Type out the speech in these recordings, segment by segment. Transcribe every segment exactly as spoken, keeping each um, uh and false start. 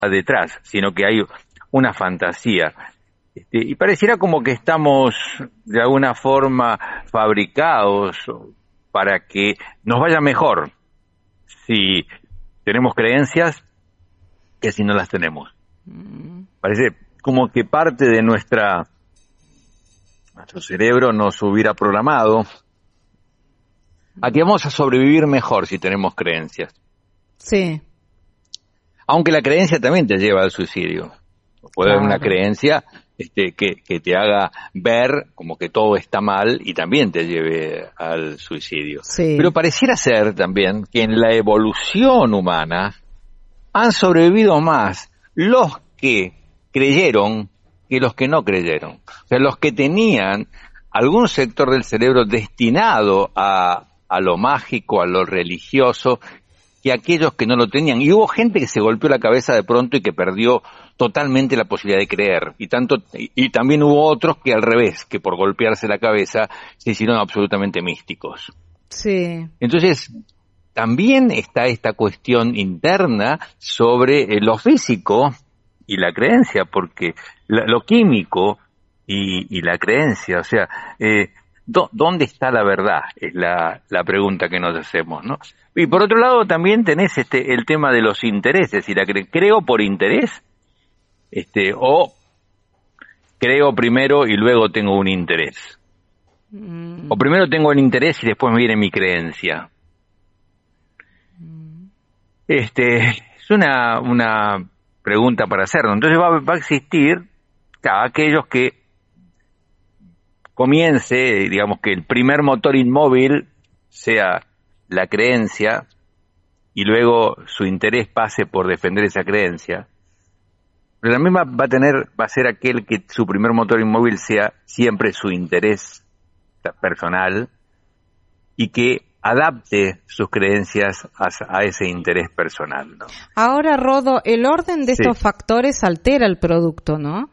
detrás, sino que hay una fantasía. Este, y pareciera como que estamos de alguna forma fabricados para que nos vaya mejor si tenemos creencias que si no las tenemos. Parece como que parte de nuestra nuestro cerebro nos hubiera programado a que vamos a sobrevivir mejor si tenemos creencias. Sí. Aunque la creencia también te lleva al suicidio. Puede haber una creencia este, que, que te haga ver como que todo está mal y también te lleve al suicidio. Sí. Pero pareciera ser también que en la evolución humana han sobrevivido más los que creyeron que los que no creyeron. O sea, los que tenían algún sector del cerebro destinado a, a lo mágico, a lo religioso, que aquellos que no lo tenían. Y hubo gente que se golpeó la cabeza de pronto y que perdió totalmente la posibilidad de creer. Y tanto y, y también hubo otros que al revés, que por golpearse la cabeza se hicieron absolutamente místicos. Sí. Entonces, también está esta cuestión interna sobre eh, lo físico y la creencia, porque la, lo químico y, y la creencia, o sea, eh, do, ¿dónde está la verdad? Es la, la pregunta que nos hacemos, ¿no? Y por otro lado también tenés este el tema de los intereses, y la cre- creo por interés, este, o creo primero y luego tengo un interés. Mm. O primero tengo el interés y después me viene mi creencia. Mm. Este, es una, una pregunta para hacerlo. Entonces va, va a existir claro, aquellos que comience, digamos que el primer motor inmóvil sea la creencia y luego su interés pase por defender esa creencia. Pero también va, va a tener, va a ser aquel que su primer motor inmóvil sea siempre su interés personal y que adapte sus creencias a, a ese interés personal, ¿no? Ahora, Rodo, el orden de sí. estos factores altera el producto, ¿no?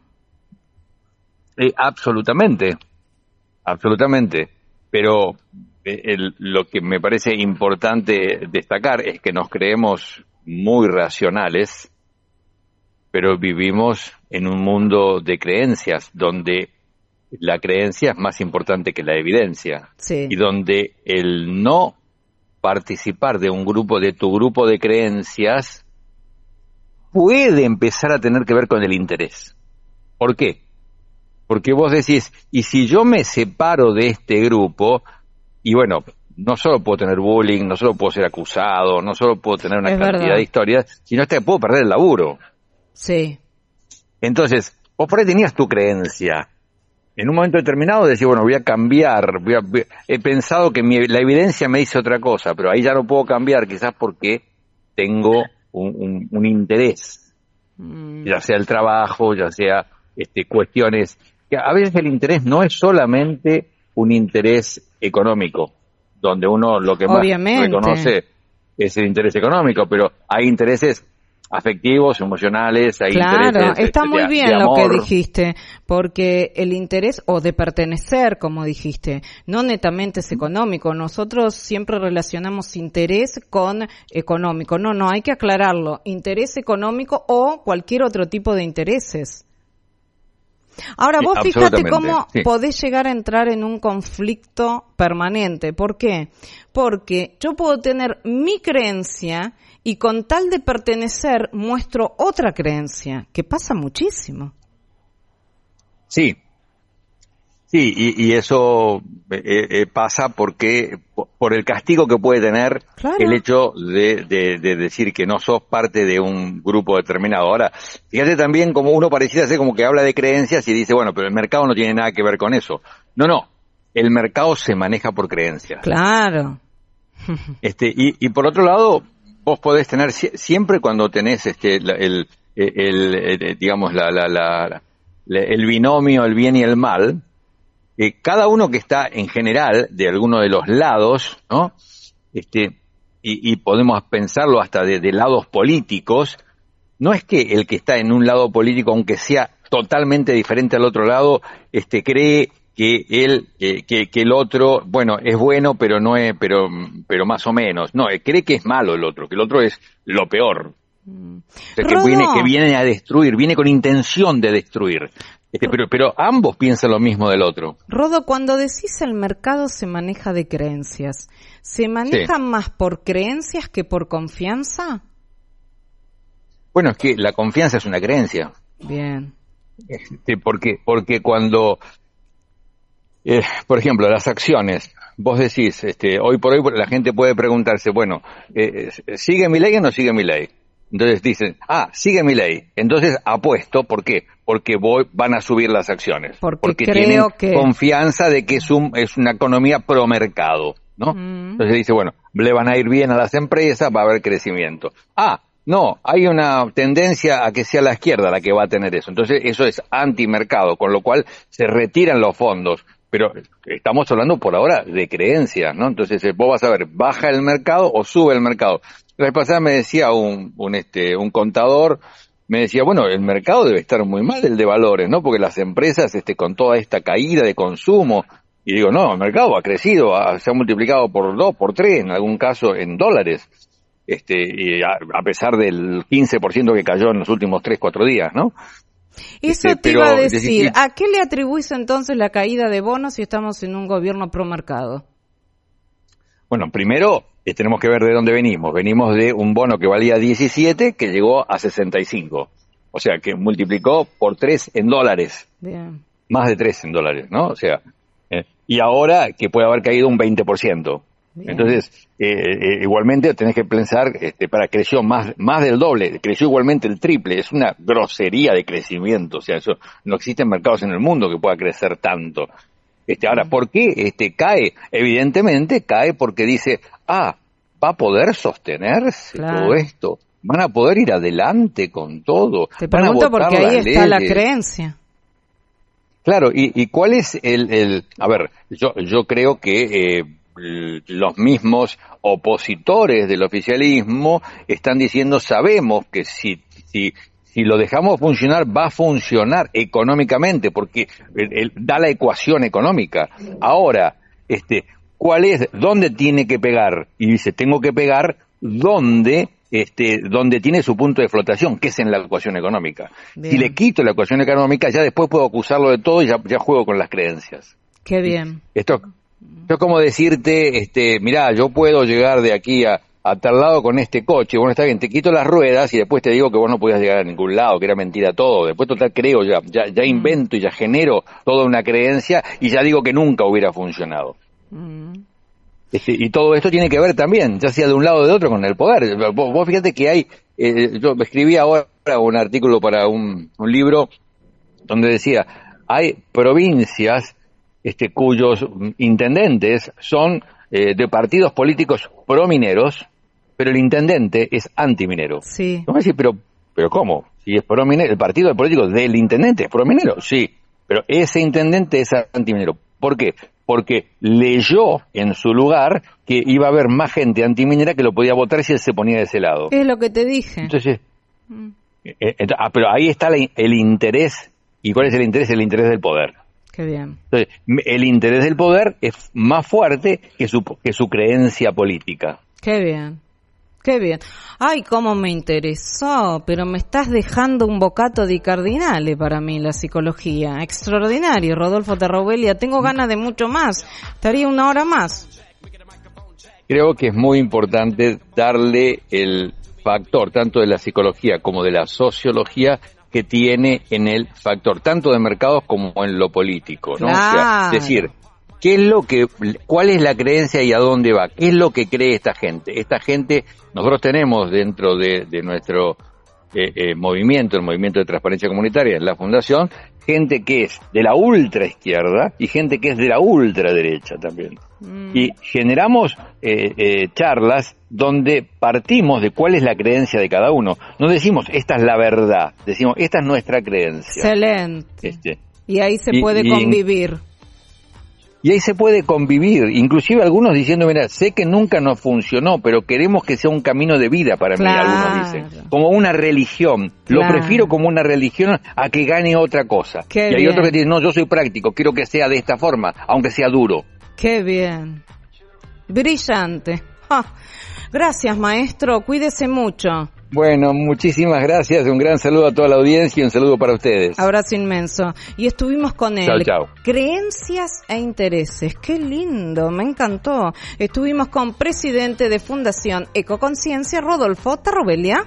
Eh, absolutamente, absolutamente. Pero el, lo que me parece importante destacar es que nos creemos muy racionales, pero vivimos en un mundo de creencias donde la creencia es más importante que la evidencia. Sí. Y donde el no participar de un grupo, de tu grupo de creencias, puede empezar a tener que ver con el interés. ¿Por qué? Porque vos decís, y si yo me separo de este grupo, y bueno, no solo puedo tener bullying, no solo puedo ser acusado, no solo puedo tener una es cantidad verdad. de historias, sino hasta que puedo perder el laburo. Sí. Entonces, vos por ahí tenías tu creencia. En un momento determinado decís, bueno, voy a cambiar, voy a, voy a, he pensado que mi, la evidencia me dice otra cosa, pero ahí ya no puedo cambiar, quizás porque tengo un, un, un interés, mm. ya sea el trabajo, ya sea este, cuestiones, que a veces el interés no es solamente un interés económico, donde uno lo que Obviamente. más reconoce es el interés económico, pero hay intereses afectivos, emocionales, hay claro, intereses está de, muy de, bien de lo amor. que dijiste, porque el interés o de pertenecer, como dijiste, no netamente es económico. Nosotros siempre relacionamos interés con económico. No, no, hay que aclararlo. Interés económico o cualquier otro tipo de intereses. Ahora, vos sí, fíjate cómo sí. podés llegar a entrar en un conflicto permanente. ¿Por qué? Porque yo puedo tener mi creencia y con tal de pertenecer muestro otra creencia, que pasa muchísimo. Sí, sí, y, y eso eh, eh, pasa porque por el castigo que puede tener claro. el hecho de, de, de decir que no sos parte de un grupo determinado. Ahora, fíjate también como uno pareciera ser como que habla de creencias y dice, bueno, pero el mercado no tiene nada que ver con eso. No, no, el mercado se maneja por creencias. Claro. Este, y, y por otro lado, vos podés tener, siempre cuando tenés este el, el, el, el digamos, la, la, la, la, el binomio, el bien y el mal, eh, cada uno que está en general de alguno de los lados, ¿no? Este, y, y podemos pensarlo hasta de, de lados políticos, no es que el que está en un lado político, aunque sea totalmente diferente al otro lado, este, cree que él, eh, que, que el otro, bueno, es bueno, pero no es, pero, pero más o menos. No, cree que es malo el otro, que el otro es lo peor. O sea, que viene, que viene a destruir, viene con intención de destruir. Este, pero, pero ambos piensan lo mismo del otro. Rodo, cuando decís el mercado se maneja de creencias, ¿se maneja sí. más por creencias que por confianza? Bueno, es que la confianza es una creencia. Bien. Este, porque, porque cuando, eh, por ejemplo, las acciones, vos decís, este, hoy por hoy la gente puede preguntarse, bueno, eh, ¿sigue mi ley o no sigue mi ley? Entonces dicen, ah, sigue mi ley. Entonces apuesto, ¿por qué? Porque voy, van a subir las acciones. Porque, porque creo tienen que... confianza de que es, un, es una economía pro mercado, ¿no? Mm. Entonces dice, bueno, le van a ir bien a las empresas, va a haber crecimiento. Ah, no, hay una tendencia a que sea la izquierda la que va a tener eso. Entonces eso es antimercado, con lo cual se retiran los fondos. Pero estamos hablando por ahora de creencias, ¿no? Entonces vos vas a ver, ¿baja el mercado o sube el mercado? La vez pasada me decía un, un, este, un contador, me decía, bueno, el mercado debe estar muy mal, el de valores, ¿no? Porque las empresas, este, con toda esta caída de consumo, y digo, no, el mercado ha crecido, ha, se ha multiplicado por dos, por tres, en algún caso en dólares, este, y a, a pesar del quince por ciento que cayó en los últimos tres, cuatro días, ¿no? Eso este, te pero, iba a decir, decir, ¿a qué le atribuís entonces la caída de bonos si estamos en un gobierno pro mercado? Bueno, primero eh, tenemos que ver de dónde venimos. Venimos de un bono que valía diecisiete, que llegó a sesenta y cinco. O sea, que multiplicó por tres en dólares. Bien. Más de tres en dólares, ¿no? O sea, eh, y ahora que puede haber caído un veinte por ciento. Bien. Entonces, eh, eh, igualmente tenés que pensar, este, para creció más, más del doble, creció igualmente el triple. Es una grosería de crecimiento. O sea, eso no existen mercados en el mundo que pueda crecer tanto. Este, ahora, ¿por qué este, cae? Evidentemente cae porque dice, ah, va a poder sostenerse claro. todo esto, van a poder ir adelante con todo. Te pregunto porque ahí está leyes. La creencia. Claro, y, y cuál es el, el, a ver, yo, yo creo que eh, los mismos opositores del oficialismo están diciendo, sabemos que si, si Si lo dejamos funcionar, va a funcionar económicamente, porque él, él da la ecuación económica. Ahora, este, ¿cuál es? ¿Dónde tiene que pegar? Y dice, tengo que pegar donde, este, donde tiene su punto de flotación, que es en la ecuación económica. Bien. Si le quito la ecuación económica, ya después puedo acusarlo de todo y ya, ya juego con las creencias. Qué bien. Esto, esto es como decirte, este, mirá, yo puedo llegar de aquí a a tal lado con este coche, bueno, está bien, te quito las ruedas y después te digo que vos no podías llegar a ningún lado, que era mentira todo, después total creo ya, ya, ya invento y ya genero toda una creencia y ya digo que nunca hubiera funcionado. Mm. Este, y todo esto tiene que ver también, ya sea de un lado o de otro, con el poder. Vos, vos fíjate que hay, eh, yo escribí ahora un artículo para un, un libro donde decía, hay provincias este, cuyos intendentes son eh, de partidos políticos promineros, pero el intendente es antiminero. Sí. ¿Cómo decir? Pero, pero ¿cómo? Si es prominero, el partido político del intendente es prominero, sí, pero ese intendente es antiminero. ¿Por qué? Porque leyó en su lugar que iba a haber más gente antiminera que lo podía votar si él se ponía de ese lado. Es lo que te dije. Entonces, mm. eh, eh, ah, pero ahí está la, el interés. ¿Y cuál es el interés? El interés del poder. Qué bien. Entonces, el interés del poder es más fuerte que su, que su creencia política. Qué bien. Qué bien. Ay, cómo me interesó, pero me estás dejando un bocato di cardinale para mí la psicología. Extraordinario, Rodolfo Terraubelia. Tengo ganas de mucho más. Estaría una hora más. Creo que es muy importante darle el factor, tanto de la psicología como de la sociología, que tiene en el factor, tanto de mercados como en lo político, ¿no? Claro. O sea, decir, ¿qué es lo que, cuál es la creencia y a dónde va? ¿Qué es lo que cree esta gente? Esta gente, nosotros tenemos dentro de, de nuestro eh, eh, movimiento, el movimiento de transparencia comunitaria en la fundación, gente que es de la ultra izquierda y gente que es de la ultraderecha también. Mm. Y generamos eh, eh, charlas donde partimos de cuál es la creencia de cada uno. No decimos, esta es la verdad, decimos, esta es nuestra creencia. Excelente. Este, y ahí se y, puede y convivir. En, Y ahí se puede convivir, inclusive algunos diciendo, mira, sé que nunca nos funcionó, pero queremos que sea un camino de vida para claro. mí, algunos dicen, como una religión. Claro. Lo prefiero como una religión a que gane otra cosa. Qué y hay bien. otros que dicen, no, yo soy práctico, quiero que sea de esta forma, aunque sea duro. Qué bien. Brillante. ¡Ja! Gracias, maestro, cuídese mucho. Bueno, muchísimas gracias, un gran saludo a toda la audiencia y un saludo para ustedes. Abrazo inmenso. Y estuvimos con él. Chao, chao. Creencias e intereses. Qué lindo, me encantó. Estuvimos con presidente de Fundación Ecoconciencia, Rodolfo Tarrobelia.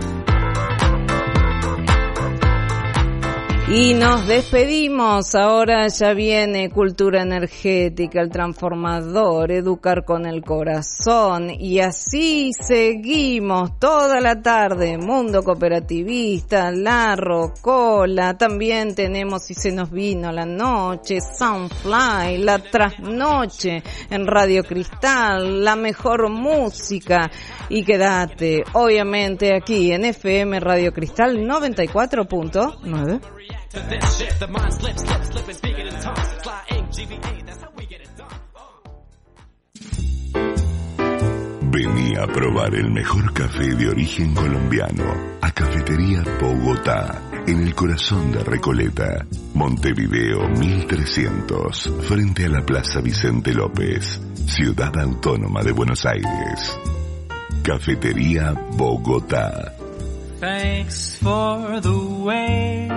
Y nos despedimos, ahora ya viene Cultura Energética, el transformador, educar con el corazón, y así seguimos toda la tarde, Mundo Cooperativista, La Rocola, también tenemos Y se nos vino la noche, Soundfly, la trasnoche en Radio Cristal, la mejor música, y quédate, obviamente, aquí en F M Radio Cristal noventa y cuatro punto nueve. To this shit, the mind slips, slips, slipping, speaking in tongues, flying G V A, that's how we get it done. Vení a probar el mejor café de origen colombiano a Cafetería Bogotá, en el corazón de Recoleta, Montevideo mil trescientos, frente a la Plaza Vicente López, Ciudad Autónoma de Buenos Aires. Cafetería Bogotá. Thanks for the way.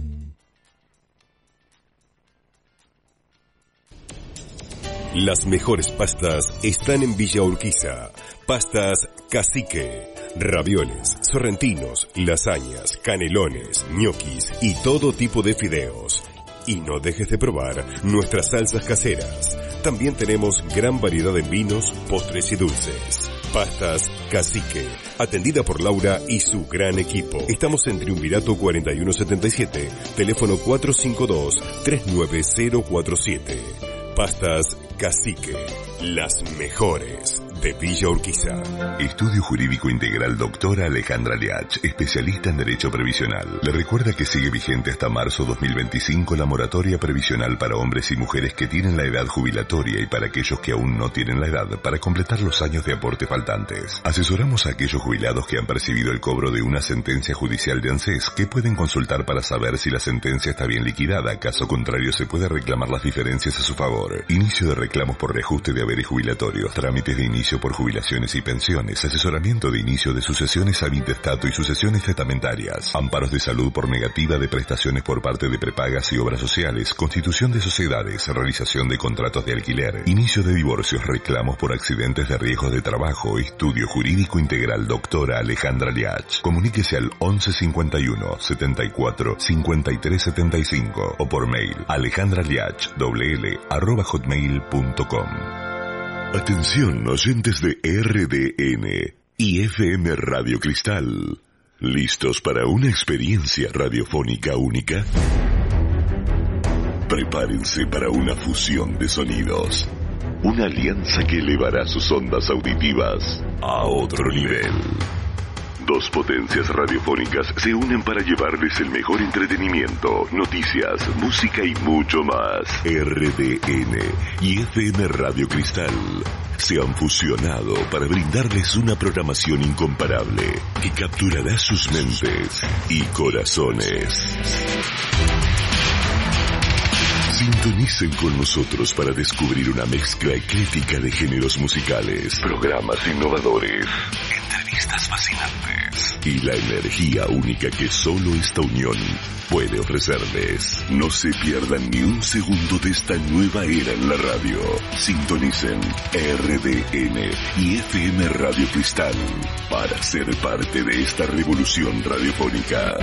Las mejores pastas están en Villa Urquiza. Pastas Cacique, ravioles, sorrentinos, lasañas, canelones, ñoquis y todo tipo de fideos. Y no dejes de probar nuestras salsas caseras. También tenemos gran variedad de vinos, postres y dulces. Pastas Cacique, atendida por Laura y su gran equipo. Estamos en Triunvirato cuarenta y uno setenta y siete, teléfono cuatro cinco dos, tres nueve cero cuatro siete. Pastas Cacique, las mejores de Villa Urquiza. Estudio Jurídico Integral Doctora Alejandra Liach, especialista en Derecho Previsional. Le recuerda que sigue vigente hasta marzo dos mil veinticinco la moratoria previsional para hombres y mujeres que tienen la edad jubilatoria y para aquellos que aún no tienen la edad para completar los años de aporte faltantes. Asesoramos a aquellos jubilados que han percibido el cobro de una sentencia judicial de ANSES, que pueden consultar para saber si la sentencia está bien liquidada. Caso contrario, se puede reclamar las diferencias a su favor. Inicio de reclamos por reajuste de haberes jubilatorios, trámites de inicio por jubilaciones y pensiones, asesoramiento de inicio de sucesiones habitestato y sucesiones testamentarias, amparos de salud por negativa de prestaciones por parte de prepagas y obras sociales, constitución de sociedades, realización de contratos de alquiler, inicio de divorcios, reclamos por accidentes de riesgos de trabajo. Estudio Jurídico Integral Doctora Alejandra Liach. Comuníquese al once cincuenta y uno, setenta y cuatro, cincuenta y tres setenta y cinco o por mail alejandraliach, doble l, arroba hotmail punto com. Atención, oyentes de R D N y F M Radio Cristal. ¿Listos para una experiencia radiofónica única? Prepárense para una fusión de sonidos. Una alianza que elevará sus ondas auditivas a otro nivel. Dos potencias radiofónicas se unen para llevarles el mejor entretenimiento, noticias, música y mucho más. R D N y F M Radio Cristal se han fusionado para brindarles una programación incomparable que capturará sus mentes y corazones. Sintonicen con nosotros para descubrir una mezcla ecléctica de géneros musicales, programas innovadores, entrevistas fascinantes y la energía única que solo esta unión puede ofrecerles. No se pierdan ni un segundo de esta nueva era en la radio. Sintonicen R D N y F M Radio Cristal para ser parte de esta revolución radiofónica.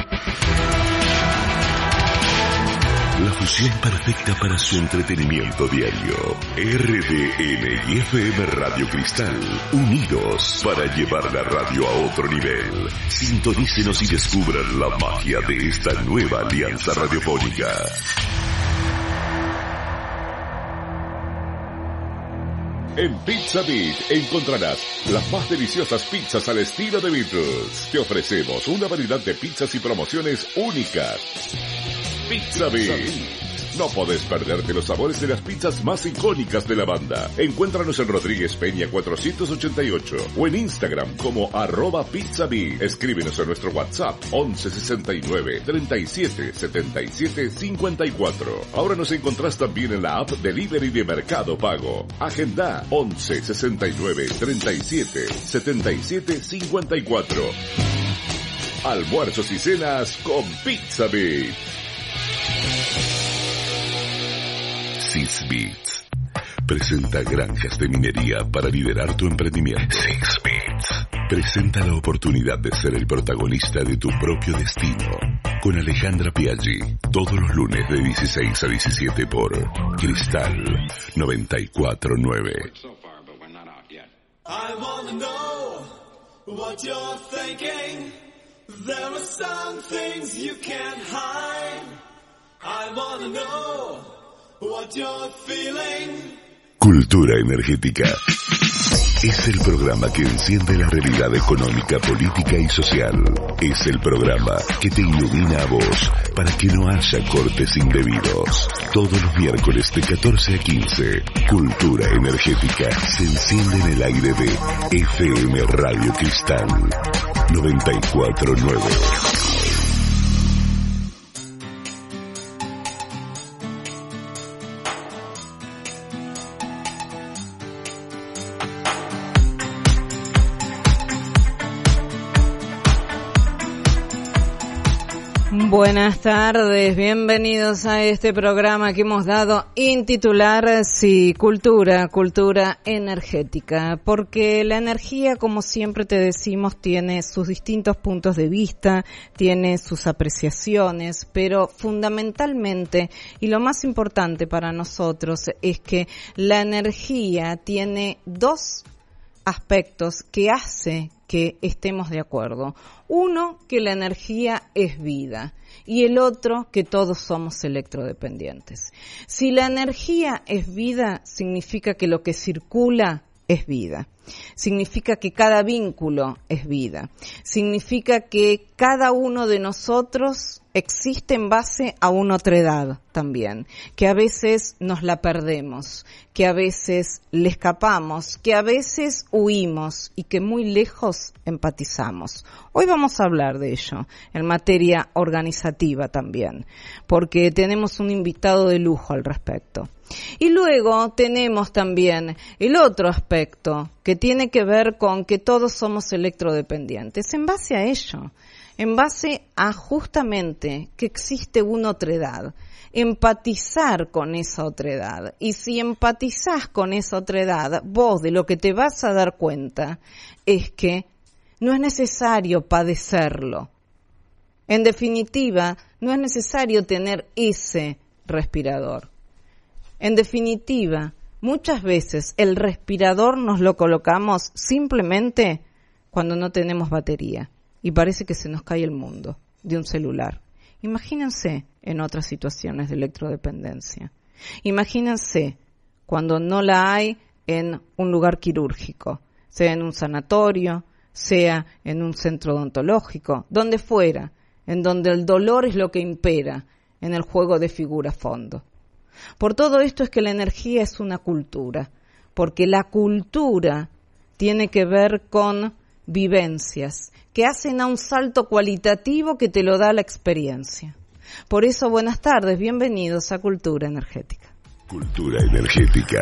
La fusión perfecta para su entretenimiento diario. R D N y F M Radio Cristal, unidos para llevar la radio a otro nivel. Sintonícenos y descubran la magia de esta nueva alianza radiofónica. En Pizza Beat encontrarás las más deliciosas pizzas al estilo de Beatles. Te ofrecemos una variedad de pizzas y promociones únicas. Pizza Beat. No podés perderte los sabores de las pizzas más icónicas de la banda. Encuéntranos en Rodríguez Peña cuatrocientos ochenta y ocho o en Instagram como arroba Pizza Beat. Escríbenos a nuestro WhatsApp once sesenta y nueve, treinta y siete, setenta y siete, cincuenta y cuatro. Ahora nos encontrás también en la app Delivery de Mercado Pago. Agenda once sesenta y nueve, treinta y siete, setenta y siete, cincuenta y cuatro. Almuerzos y cenas con Pizza Beat. Six Beats presenta granjas de minería para liderar tu emprendimiento. Six Beats presenta la oportunidad de ser el protagonista de tu propio destino. Con Alejandra Piaggi, todos los lunes de dieciséis a diecisiete por Cristal noventa y cuatro nueve. I wanna know what you're thinking. There are some things you can't hide. I wanna know what you're feeling. Cultura Energética. Es el programa que enciende la realidad económica, política y social. Es el programa que te ilumina a vos para que no haya cortes indebidos. Todos los miércoles de catorce a quince, Cultura Energética se enciende en el aire de F M Radio Cristal noventa y cuatro nueve. Buenas tardes, bienvenidos a este programa que hemos dado intitular, sí, cultura, cultura energética, porque la energía, como siempre te decimos, tiene sus distintos puntos de vista, tiene sus apreciaciones, pero fundamentalmente, y lo más importante para nosotros, es que la energía tiene dos aspectos que hace que estemos de acuerdo. Uno, que la energía es vida, y el otro, que todos somos electrodependientes. Si la energía es vida, significa que lo que circula es vida. Significa que cada vínculo es vida. Significa que cada uno de nosotros existe en base a una otredad también, que a veces nos la perdemos, que a veces le escapamos, que a veces huimos y que muy lejos empatizamos. Hoy vamos a hablar de ello, en materia organizativa también, porque tenemos un invitado de lujo al respecto. Y luego tenemos también el otro aspecto que tiene que ver con que todos somos electrodependientes. En base a ello, en base a justamente que existe una otredad, empatizar con esa otredad. Y si empatizás con esa otredad, vos de lo que te vas a dar cuenta es que no es necesario padecerlo. En definitiva, no es necesario tener ese respirador. En definitiva, muchas veces el respirador nos lo colocamos simplemente cuando no tenemos batería y parece que se nos cae el mundo de un celular. Imagínense en otras situaciones de electrodependencia. Imagínense cuando no la hay en un lugar quirúrgico, sea en un sanatorio, sea en un centro odontológico, donde fuera, en donde el dolor es lo que impera en el juego de figura-fondo. Por todo esto es que la energía es una cultura, porque la cultura tiene que ver con vivencias que hacen a un salto cualitativo que te lo da la experiencia. Por eso, buenas tardes, bienvenidos a Cultura Energética. Cultura Energética.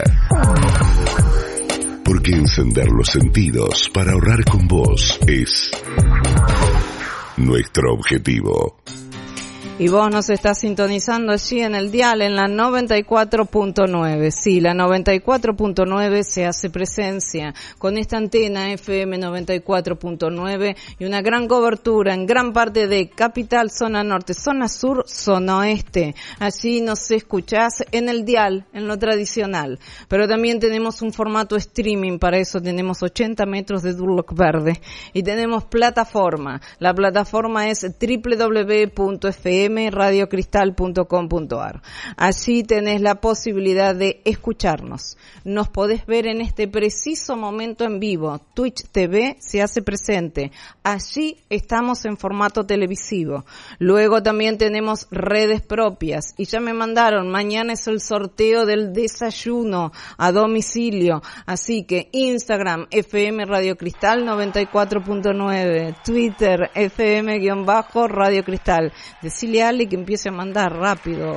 Porque encender los sentidos para ahorrar con vos es nuestro objetivo. Y vos nos estás sintonizando allí en el dial, en la noventa y cuatro punto nueve. Sí, la noventa y cuatro punto nueve se hace presencia con esta antena F M noventa y cuatro punto nueve y una gran cobertura en gran parte de Capital, zona norte, zona sur, zona oeste. Allí nos escuchás en el dial, en lo tradicional. Pero también tenemos un formato streaming, para eso tenemos ochenta metros de Durlock verde. Y tenemos plataforma. La plataforma es doble u doble u doble u punto f m radio cristal punto com punto a r. Allí tenés la posibilidad de escucharnos. Nos podés ver en este preciso momento en vivo. Twitch T V se hace presente. Allí estamos en formato televisivo. Luego también tenemos redes propias. Y ya me mandaron, mañana es el sorteo del desayuno a domicilio. Así que Instagram, F M Radio Cristal noventa y cuatro punto nueve. Twitter, F M-Radio Cristal. Decile a Ale que empiece a mandar rápido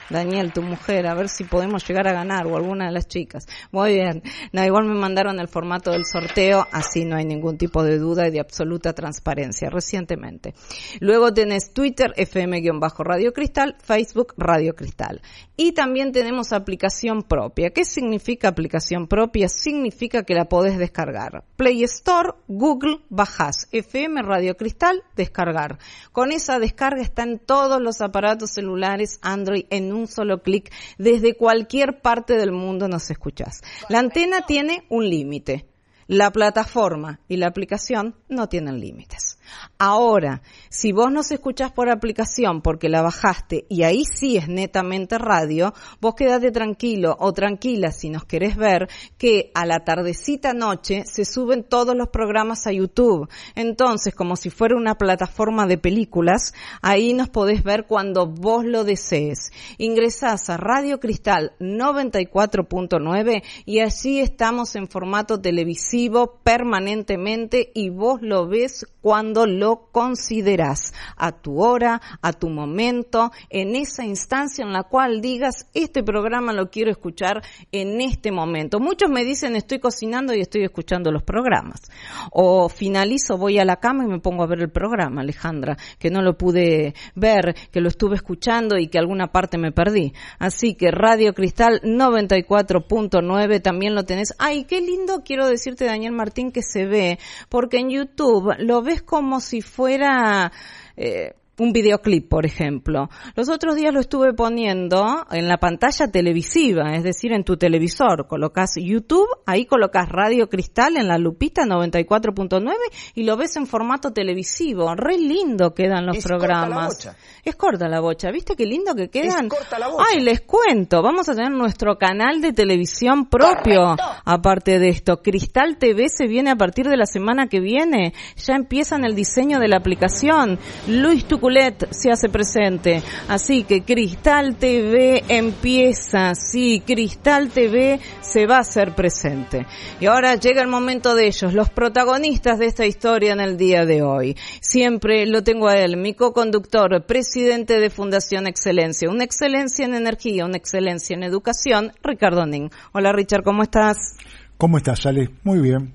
Daniel, tu mujer, a ver si podemos llegar a ganar, o alguna de las chicas. Muy bien. No, igual me mandaron el formato del sorteo, así no hay ningún tipo de duda y de absoluta transparencia, recientemente. Luego tenés Twitter, F M-Radio Cristal, Facebook, Radio Cristal. Y también tenemos aplicación propia. ¿Qué significa aplicación propia? Significa que la podés descargar. Play Store, Google, bajás. F M Radio Cristal, descargar. Con esa descarga está en todos los aparatos celulares Android en un solo clic. Desde cualquier parte del mundo nos escuchás. La antena tiene un límite. La plataforma y la aplicación no tienen límites. Ahora, si vos nos escuchás por aplicación porque la bajaste y ahí sí es netamente radio, vos quedate tranquilo o tranquila si nos querés ver que a la tardecita noche se suben todos los programas a YouTube. Entonces, como si fuera una plataforma de películas, ahí nos podés ver cuando vos lo desees. Ingresás a Radio Cristal noventa y cuatro punto nueve y allí estamos en formato televisivo permanentemente y vos lo ves cuando lo considerás, a tu hora, a tu momento, en esa instancia en la cual digas, este programa lo quiero escuchar en este momento. Muchos me dicen, estoy cocinando y estoy escuchando los programas. O finalizo, voy a la cama y me pongo a ver el programa, Alejandra, que no lo pude ver, que lo estuve escuchando y que alguna parte me perdí. Así que Radio Cristal noventa y cuatro punto nueve también lo tenés. Ay, qué lindo, quiero decirte, Daniel Martín, que se ve, porque en YouTube lo ves como si fuera eh, un videoclip, por ejemplo. Los otros días lo estuve poniendo en la pantalla televisiva, es decir, en tu televisor. Colocas YouTube, ahí colocas Radio Cristal en la lupita noventa y cuatro punto nueve y lo ves en formato televisivo. Re lindo quedan los es programas. Corta la bocha. Es corta la bocha. ¿Viste qué lindo que quedan? Es corta la bocha. Ay, les cuento. Vamos a tener nuestro canal de televisión propio. Correcto. Aparte de esto, Cristal T V se viene a partir de la semana que viene. Ya empiezan el diseño de la aplicación. Luis Tuculet se hace presente. Así que Cristal T V empieza. Sí, Cristal T V se va a hacer presente. Y ahora llega el momento de ellos, los protagonistas de esta historia en el día de hoy. Siempre lo tengo a él, mi co-conductor, presidente de Fundación Excelencia. Una excelencia en energía, una excelencia en educación, Ricardo Nin. Hola, Richard, ¿cómo estás? ¿Cómo estás, Ale? Muy bien.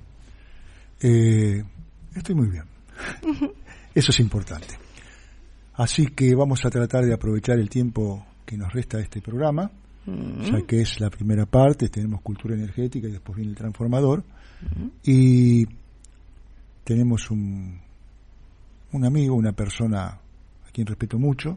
Eh, estoy muy bien. Eso es importante. Así que vamos a tratar de aprovechar el tiempo que nos resta de este programa, uh-huh. ya que es la primera parte, tenemos cultura energética y después viene el transformador, uh-huh. y tenemos un, un amigo, una persona a quien respeto mucho,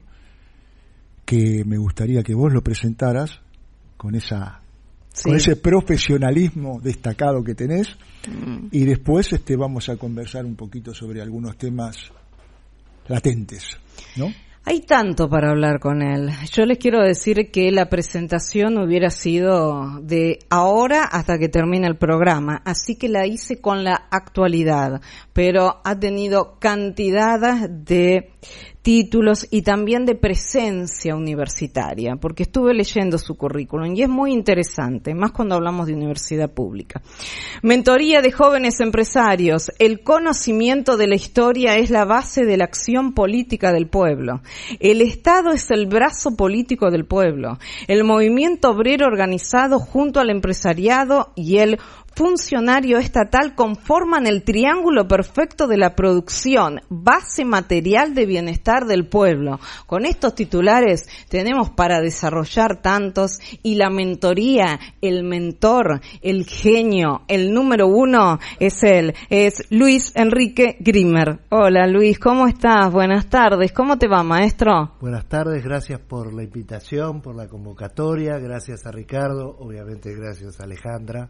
que me gustaría que vos lo presentaras con esa sí. con ese profesionalismo destacado que tenés, uh-huh. y después este vamos a conversar un poquito sobre algunos temas latentes, ¿no? Hay tanto para hablar con él. Yo les quiero decir que la presentación hubiera sido de ahora hasta que termine el programa, así que la hice con la actualidad, pero ha tenido cantidad de títulos y también de presencia universitaria, porque estuve leyendo su currículum y es muy interesante, más cuando hablamos de universidad pública. Mentoría de jóvenes empresarios. El conocimiento de la historia es la base de la acción política del pueblo. El Estado es el brazo político del pueblo. El movimiento obrero organizado junto al empresariado y el funcionario estatal conforman el triángulo perfecto de la producción, base material de bienestar del pueblo. Con estos titulares tenemos para desarrollar tantos, y la mentoría, el mentor, el genio, el número uno es él, es Luis Enrique Grimmer. Hola Luis, ¿cómo estás? Buenas tardes, ¿cómo te va, maestro? Buenas tardes, gracias por la invitación, por la convocatoria, gracias a Ricardo, obviamente gracias a Alejandra.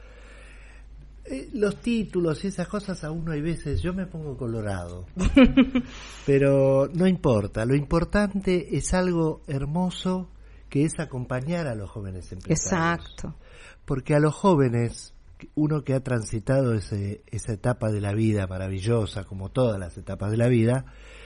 Eh, los títulos y esas cosas a uno hay veces, yo me pongo colorado, pero no importa, lo importante es algo hermoso que es acompañar a los jóvenes empresarios. Exacto. Porque a los jóvenes, uno que ha transitado ese, esa etapa de la vida maravillosa, como todas las etapas de la vida,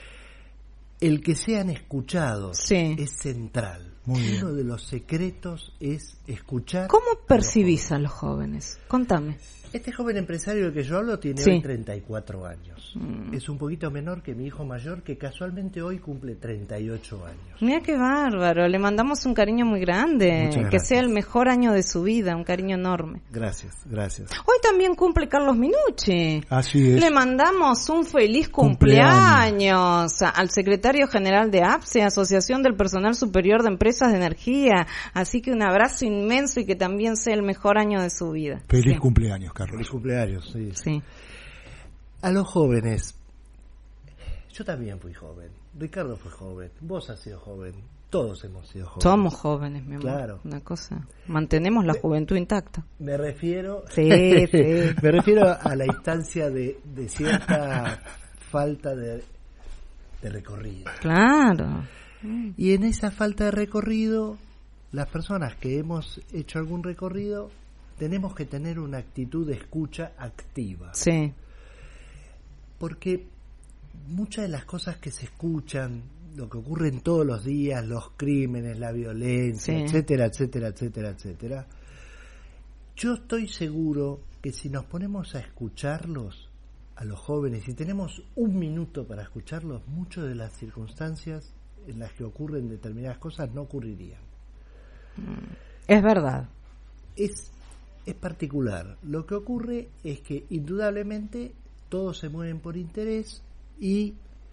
el que sean escuchados sí. es central. Muy bien. Uno de los secretos es escuchar. ¿Cómo percibís a los jóvenes? Contame. Este joven empresario del que yo hablo tiene Sí. hoy treinta y cuatro años. Mm. Es un poquito menor que mi hijo mayor, que casualmente hoy cumple treinta y ocho años. Mira qué bárbaro, le mandamos un cariño muy grande, Muchas que gracias. sea el mejor año de su vida, un cariño enorme. Gracias, gracias. Hoy también cumple Carlos Minucci. Así es. Le mandamos un feliz Cumpleaños. cumpleaños al secretario general de APSE, Asociación del Personal Superior de Empresas de Energía. Así que un abrazo inmenso y que también sea el mejor año de su vida. Feliz Sí. cumpleaños, Carlos. Feliz cumpleaños, sí. Sí. A los jóvenes, yo también fui joven, Ricardo fue joven, vos has sido joven, todos hemos sido jóvenes. Somos jóvenes, mi amor. Claro. Una cosa. Mantenemos la juventud intacta. Me refiero, Sí, sí. me refiero a la instancia de, de cierta falta de, de recorrido. Claro. Y en esa falta de recorrido, las personas que hemos hecho algún recorrido, tenemos que tener una actitud de escucha activa. Sí. Porque muchas de las cosas que se escuchan, lo que ocurre en todos los días, los crímenes, la violencia, Sí. etcétera, etcétera, etcétera, etcétera, yo estoy seguro que si nos ponemos a escucharlos, a los jóvenes, y tenemos un minuto para escucharlos, muchas de las circunstancias en las que ocurren determinadas cosas no ocurrirían. Es verdad. Es, es particular. Lo que ocurre es que indudablemente todos se mueven por interés y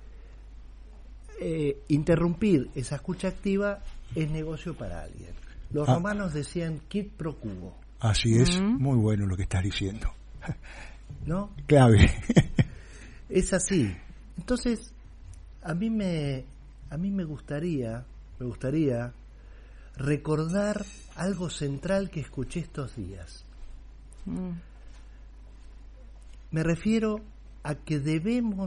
eh, interrumpir esa escucha activa es negocio para alguien. Los Ah. romanos decían quid pro quo, Así es, Mm. muy bueno lo que estás diciendo. ¿no? Clave. Es así. Entonces, a mí me a mí me gustaría, me gustaría recordar algo central que escuché estos días. Mm. Me refiero a que debemos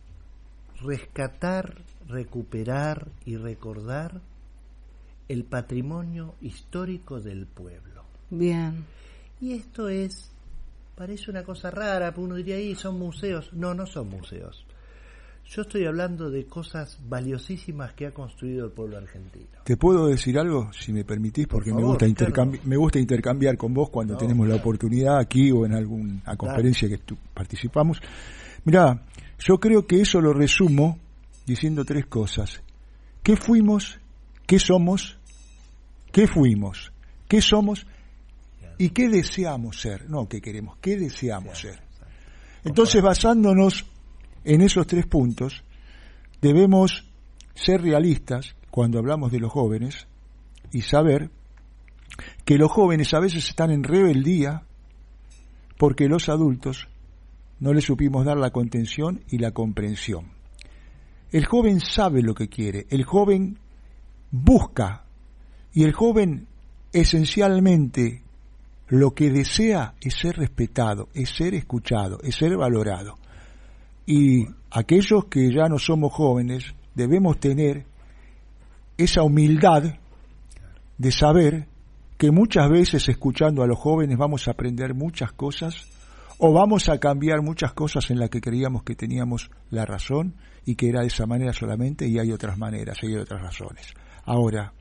rescatar, recuperar y recordar el patrimonio histórico del pueblo. Bien. Y esto es, parece una cosa rara, porque uno diría, ahí son museos. No, no son museos. Yo estoy hablando de cosas valiosísimas que ha construido el pueblo argentino. ¿Te puedo decir algo, si me permitís? Porque Por me favor, gusta Ricardo. intercambi- me gusta intercambiar con vos cuando No, tenemos la claro. oportunidad aquí o en alguna conferencia que tu- participamos. Mirá, yo creo que eso lo resumo diciendo tres cosas. ¿Qué fuimos? ¿Qué somos? ¿Qué fuimos? ¿Qué somos? ¿Y qué deseamos ser? No, ¿qué queremos? ¿Qué deseamos ser? Entonces, basándonos en esos tres puntos, debemos ser realistas cuando hablamos de los jóvenes y saber que los jóvenes a veces están en rebeldía porque los adultos no les supimos dar la contención y la comprensión. El joven sabe lo que quiere, el joven busca, y el joven esencialmente lo que desea es ser respetado, es ser escuchado, es ser valorado. Y aquellos que ya no somos jóvenes debemos tener esa humildad de saber que muchas veces escuchando a los jóvenes vamos a aprender muchas cosas o vamos a cambiar muchas cosas en las que creíamos que teníamos la razón y que era de esa manera solamente, y hay otras maneras, hay otras razones. Ahora,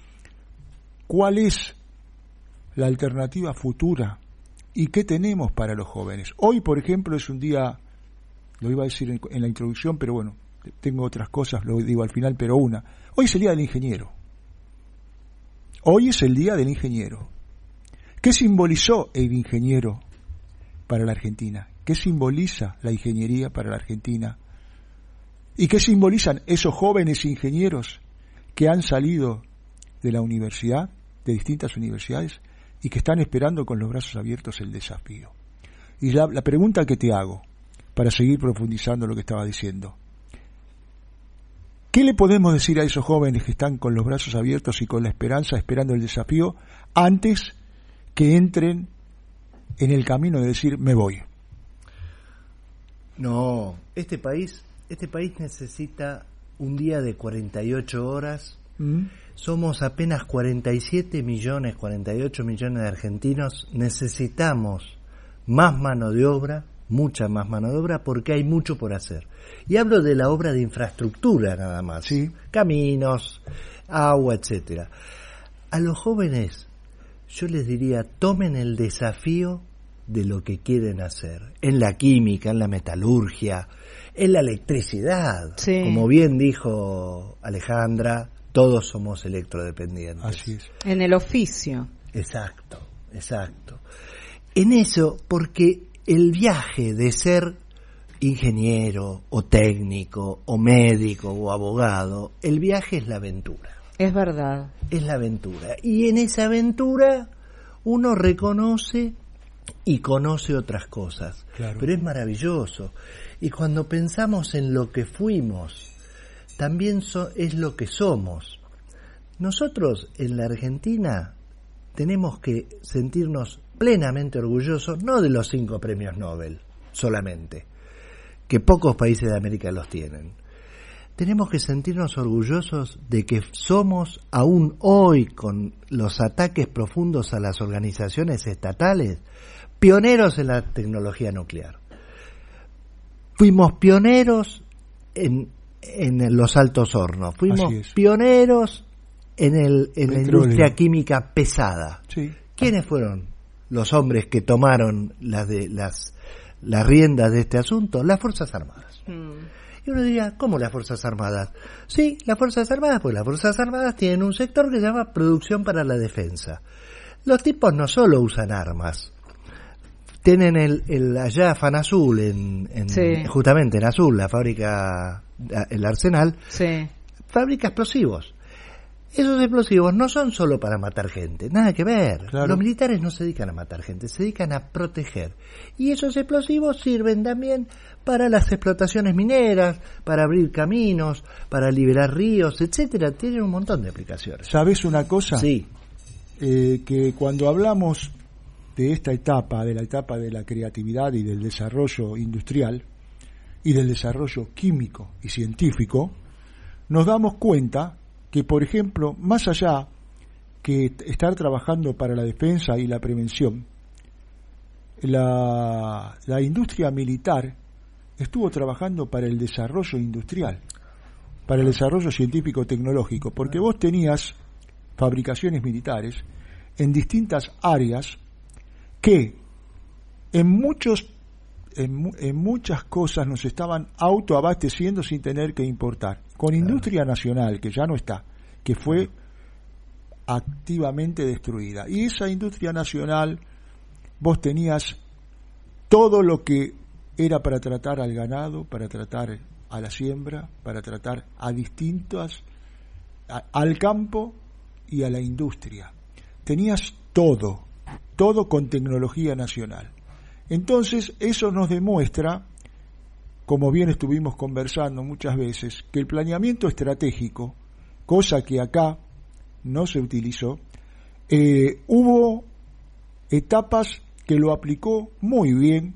¿cuál es la alternativa futura y qué tenemos para los jóvenes? Hoy, por ejemplo, es un día, lo iba a decir en, en la introducción, pero bueno, tengo otras cosas, lo digo al final, pero una. Hoy es el día del ingeniero. Hoy es el día del ingeniero. ¿Qué simbolizó el ingeniero para la Argentina? ¿Qué simboliza la ingeniería para la Argentina? ¿Y qué simbolizan esos jóvenes ingenieros que han salido de la universidad, de distintas universidades, y que están esperando con los brazos abiertos el desafío? Y la, la pregunta que te hago, para seguir profundizando lo que estaba diciendo, ¿qué le podemos decir a esos jóvenes que están con los brazos abiertos y con la esperanza, esperando el desafío, antes que entren en el camino de decir, me voy? No, este país, este país necesita un día de cuarenta y ocho horas. ¿Mm? Somos apenas cuarenta y siete millones, cuarenta y ocho millones de argentinos. Necesitamos más mano de obra, mucha más mano de obra, porque hay mucho por hacer. Y hablo de la obra de infraestructura nada más. Sí. Caminos, agua, etcétera. A los jóvenes yo les diría, tomen el desafío de lo que quieren hacer, en la química, en la metalurgia, en la electricidad. Sí. Como bien dijo Alejandra, todos somos electrodependientes. Así es. En el oficio. Exacto, exacto. En eso, porque el viaje de ser ingeniero o técnico o médico o abogado, el viaje es la aventura. Es verdad. Es la aventura. Y en esa aventura uno reconoce y conoce otras cosas. Claro. Pero es maravilloso. Y cuando pensamos en lo que fuimos, también so- es lo que somos. Nosotros en la Argentina tenemos que sentirnos plenamente orgullosos, no de los cinco premios Nobel solamente, que pocos países de América los tienen. Tenemos que sentirnos orgullosos de que somos, aún hoy, con los ataques profundos a las organizaciones estatales, pioneros en la tecnología nuclear. Fuimos pioneros en, en los altos hornos, fuimos pioneros en, el, en la industria química pesada. Sí. ¿Quiénes fueron los hombres que tomaron las, de, las, las riendas de este asunto? Las Fuerzas Armadas. Mm. Y uno diría, ¿cómo las Fuerzas Armadas? Sí, las Fuerzas Armadas, pues las Fuerzas Armadas tienen un sector que se llama producción para la defensa. Los tipos no solo usan armas, tienen el, el allá Fanazul, en, en, sí. justamente en Azul, la fábrica, el Arsenal, sí. fabrica explosivos. Esos explosivos no son solo para matar gente, nada que ver. Claro. Los militares no se dedican a matar gente, se dedican a proteger. Y esos explosivos sirven también para las explotaciones mineras, para abrir caminos, para liberar ríos, etcétera. Tienen un montón de aplicaciones. ¿Sabes una cosa? Sí. Eh, que cuando hablamos de esta etapa, de la etapa de la creatividad y del desarrollo industrial y del desarrollo químico y científico, nos damos cuenta que, por ejemplo, más allá que estar trabajando para la defensa y la prevención, la, la industria militar estuvo trabajando para el desarrollo industrial, para el desarrollo científico-tecnológico, porque vos tenías fabricaciones militares en distintas áreas que en muchos en, en muchas cosas nos estaban autoabasteciendo sin tener que importar, con claro. industria nacional que ya no está, que fue activamente destruida. Y esa industria nacional, vos tenías todo lo que era para tratar al ganado, para tratar a la siembra, para tratar a distintas, a, al campo y a la industria. Tenías todo, todo con tecnología nacional. Entonces, eso nos demuestra, como bien estuvimos conversando muchas veces, que el planeamiento estratégico, cosa que acá no se utilizó, eh, hubo etapas que lo aplicó muy bien,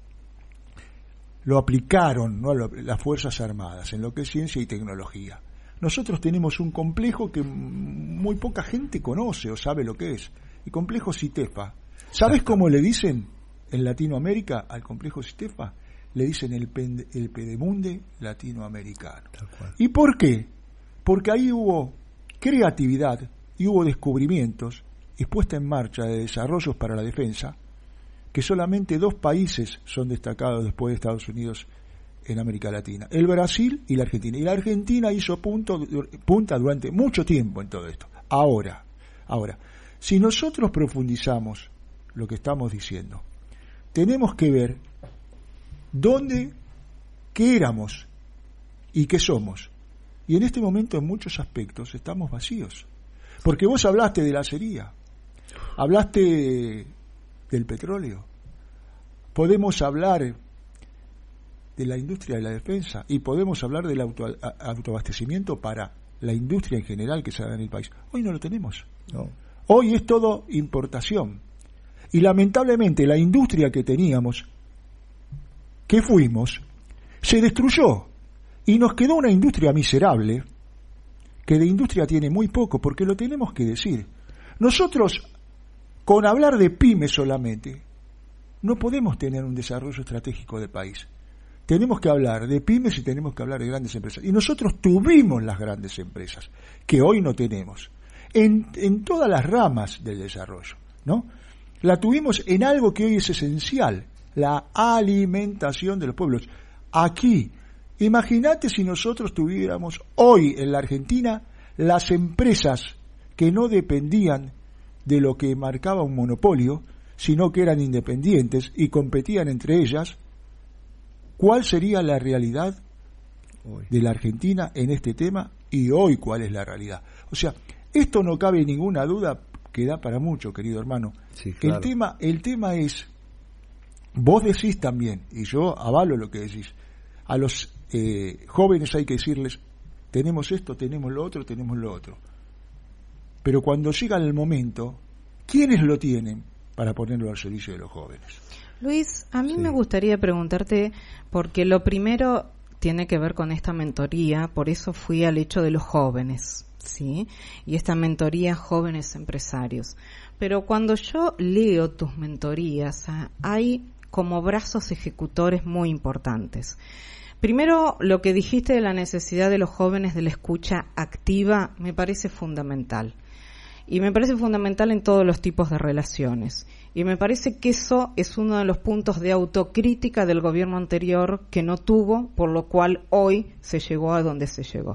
lo aplicaron, ¿no?, las Fuerzas Armadas en lo que es ciencia y tecnología. Nosotros tenemos un complejo que muy poca gente conoce o sabe lo que es, el complejo CITEFA. ¿Sabes cómo le dicen en Latinoamérica al complejo CITEFA? Le dicen el, pen, el Pedemunde latinoamericano. ¿Y por qué? Porque ahí hubo creatividad y hubo descubrimientos y puesta en marcha de desarrollos para la defensa, que solamente dos países son destacados después de Estados Unidos en América Latina, el Brasil y la Argentina. Y la Argentina hizo punto, punta durante mucho tiempo en todo esto. Ahora, ahora, si nosotros profundizamos lo que estamos diciendo, tenemos que ver dónde, qué éramos y qué somos. Y en este momento, en muchos aspectos, estamos vacíos. Porque vos hablaste de la acería, hablaste del petróleo, podemos hablar de la industria de la defensa y podemos hablar del auto, autoabastecimiento para la industria en general que se da en el país. Hoy no lo tenemos. No. Hoy es todo importación. Y lamentablemente la industria que teníamos, que fuimos, se destruyó. Y nos quedó una industria miserable, que de industria tiene muy poco, porque lo tenemos que decir. Nosotros, con hablar de pymes solamente, no podemos tener un desarrollo estratégico del país. Tenemos que hablar de pymes y tenemos que hablar de grandes empresas. Y nosotros tuvimos las grandes empresas, que hoy no tenemos, en, en todas las ramas del desarrollo, ¿no? La tuvimos en algo que hoy es esencial, la alimentación de los pueblos. Aquí, imagínate si nosotros tuviéramos hoy en la Argentina las empresas que no dependían de lo que marcaba un monopolio, sino que eran independientes y competían entre ellas. ¿Cuál sería la realidad de la Argentina en este tema? Y hoy, ¿cuál es la realidad? O sea, esto no cabe ninguna duda, que da para mucho, querido hermano. Sí, claro. El tema, el tema es, vos decís también, y yo avalo lo que decís, a los eh, jóvenes hay que decirles, tenemos esto, tenemos lo otro, tenemos lo otro. Pero cuando llega el momento, ¿quiénes lo tienen para ponerlo al servicio de los jóvenes? Luis, a mí Sí. me gustaría preguntarte, porque lo primero tiene que ver con esta mentoría, por eso fui al hecho de los jóvenes, ¿sí? Y esta mentoría jóvenes empresarios. Pero cuando yo leo tus mentorías, ah, hay como brazos ejecutores muy importantes. Primero, lo que dijiste de la necesidad de los jóvenes de la escucha activa me parece fundamental. Y me parece fundamental en todos los tipos de relaciones. Y me parece que eso es uno de los puntos de autocrítica del gobierno anterior que no tuvo, por lo cual hoy se llegó a donde se llegó.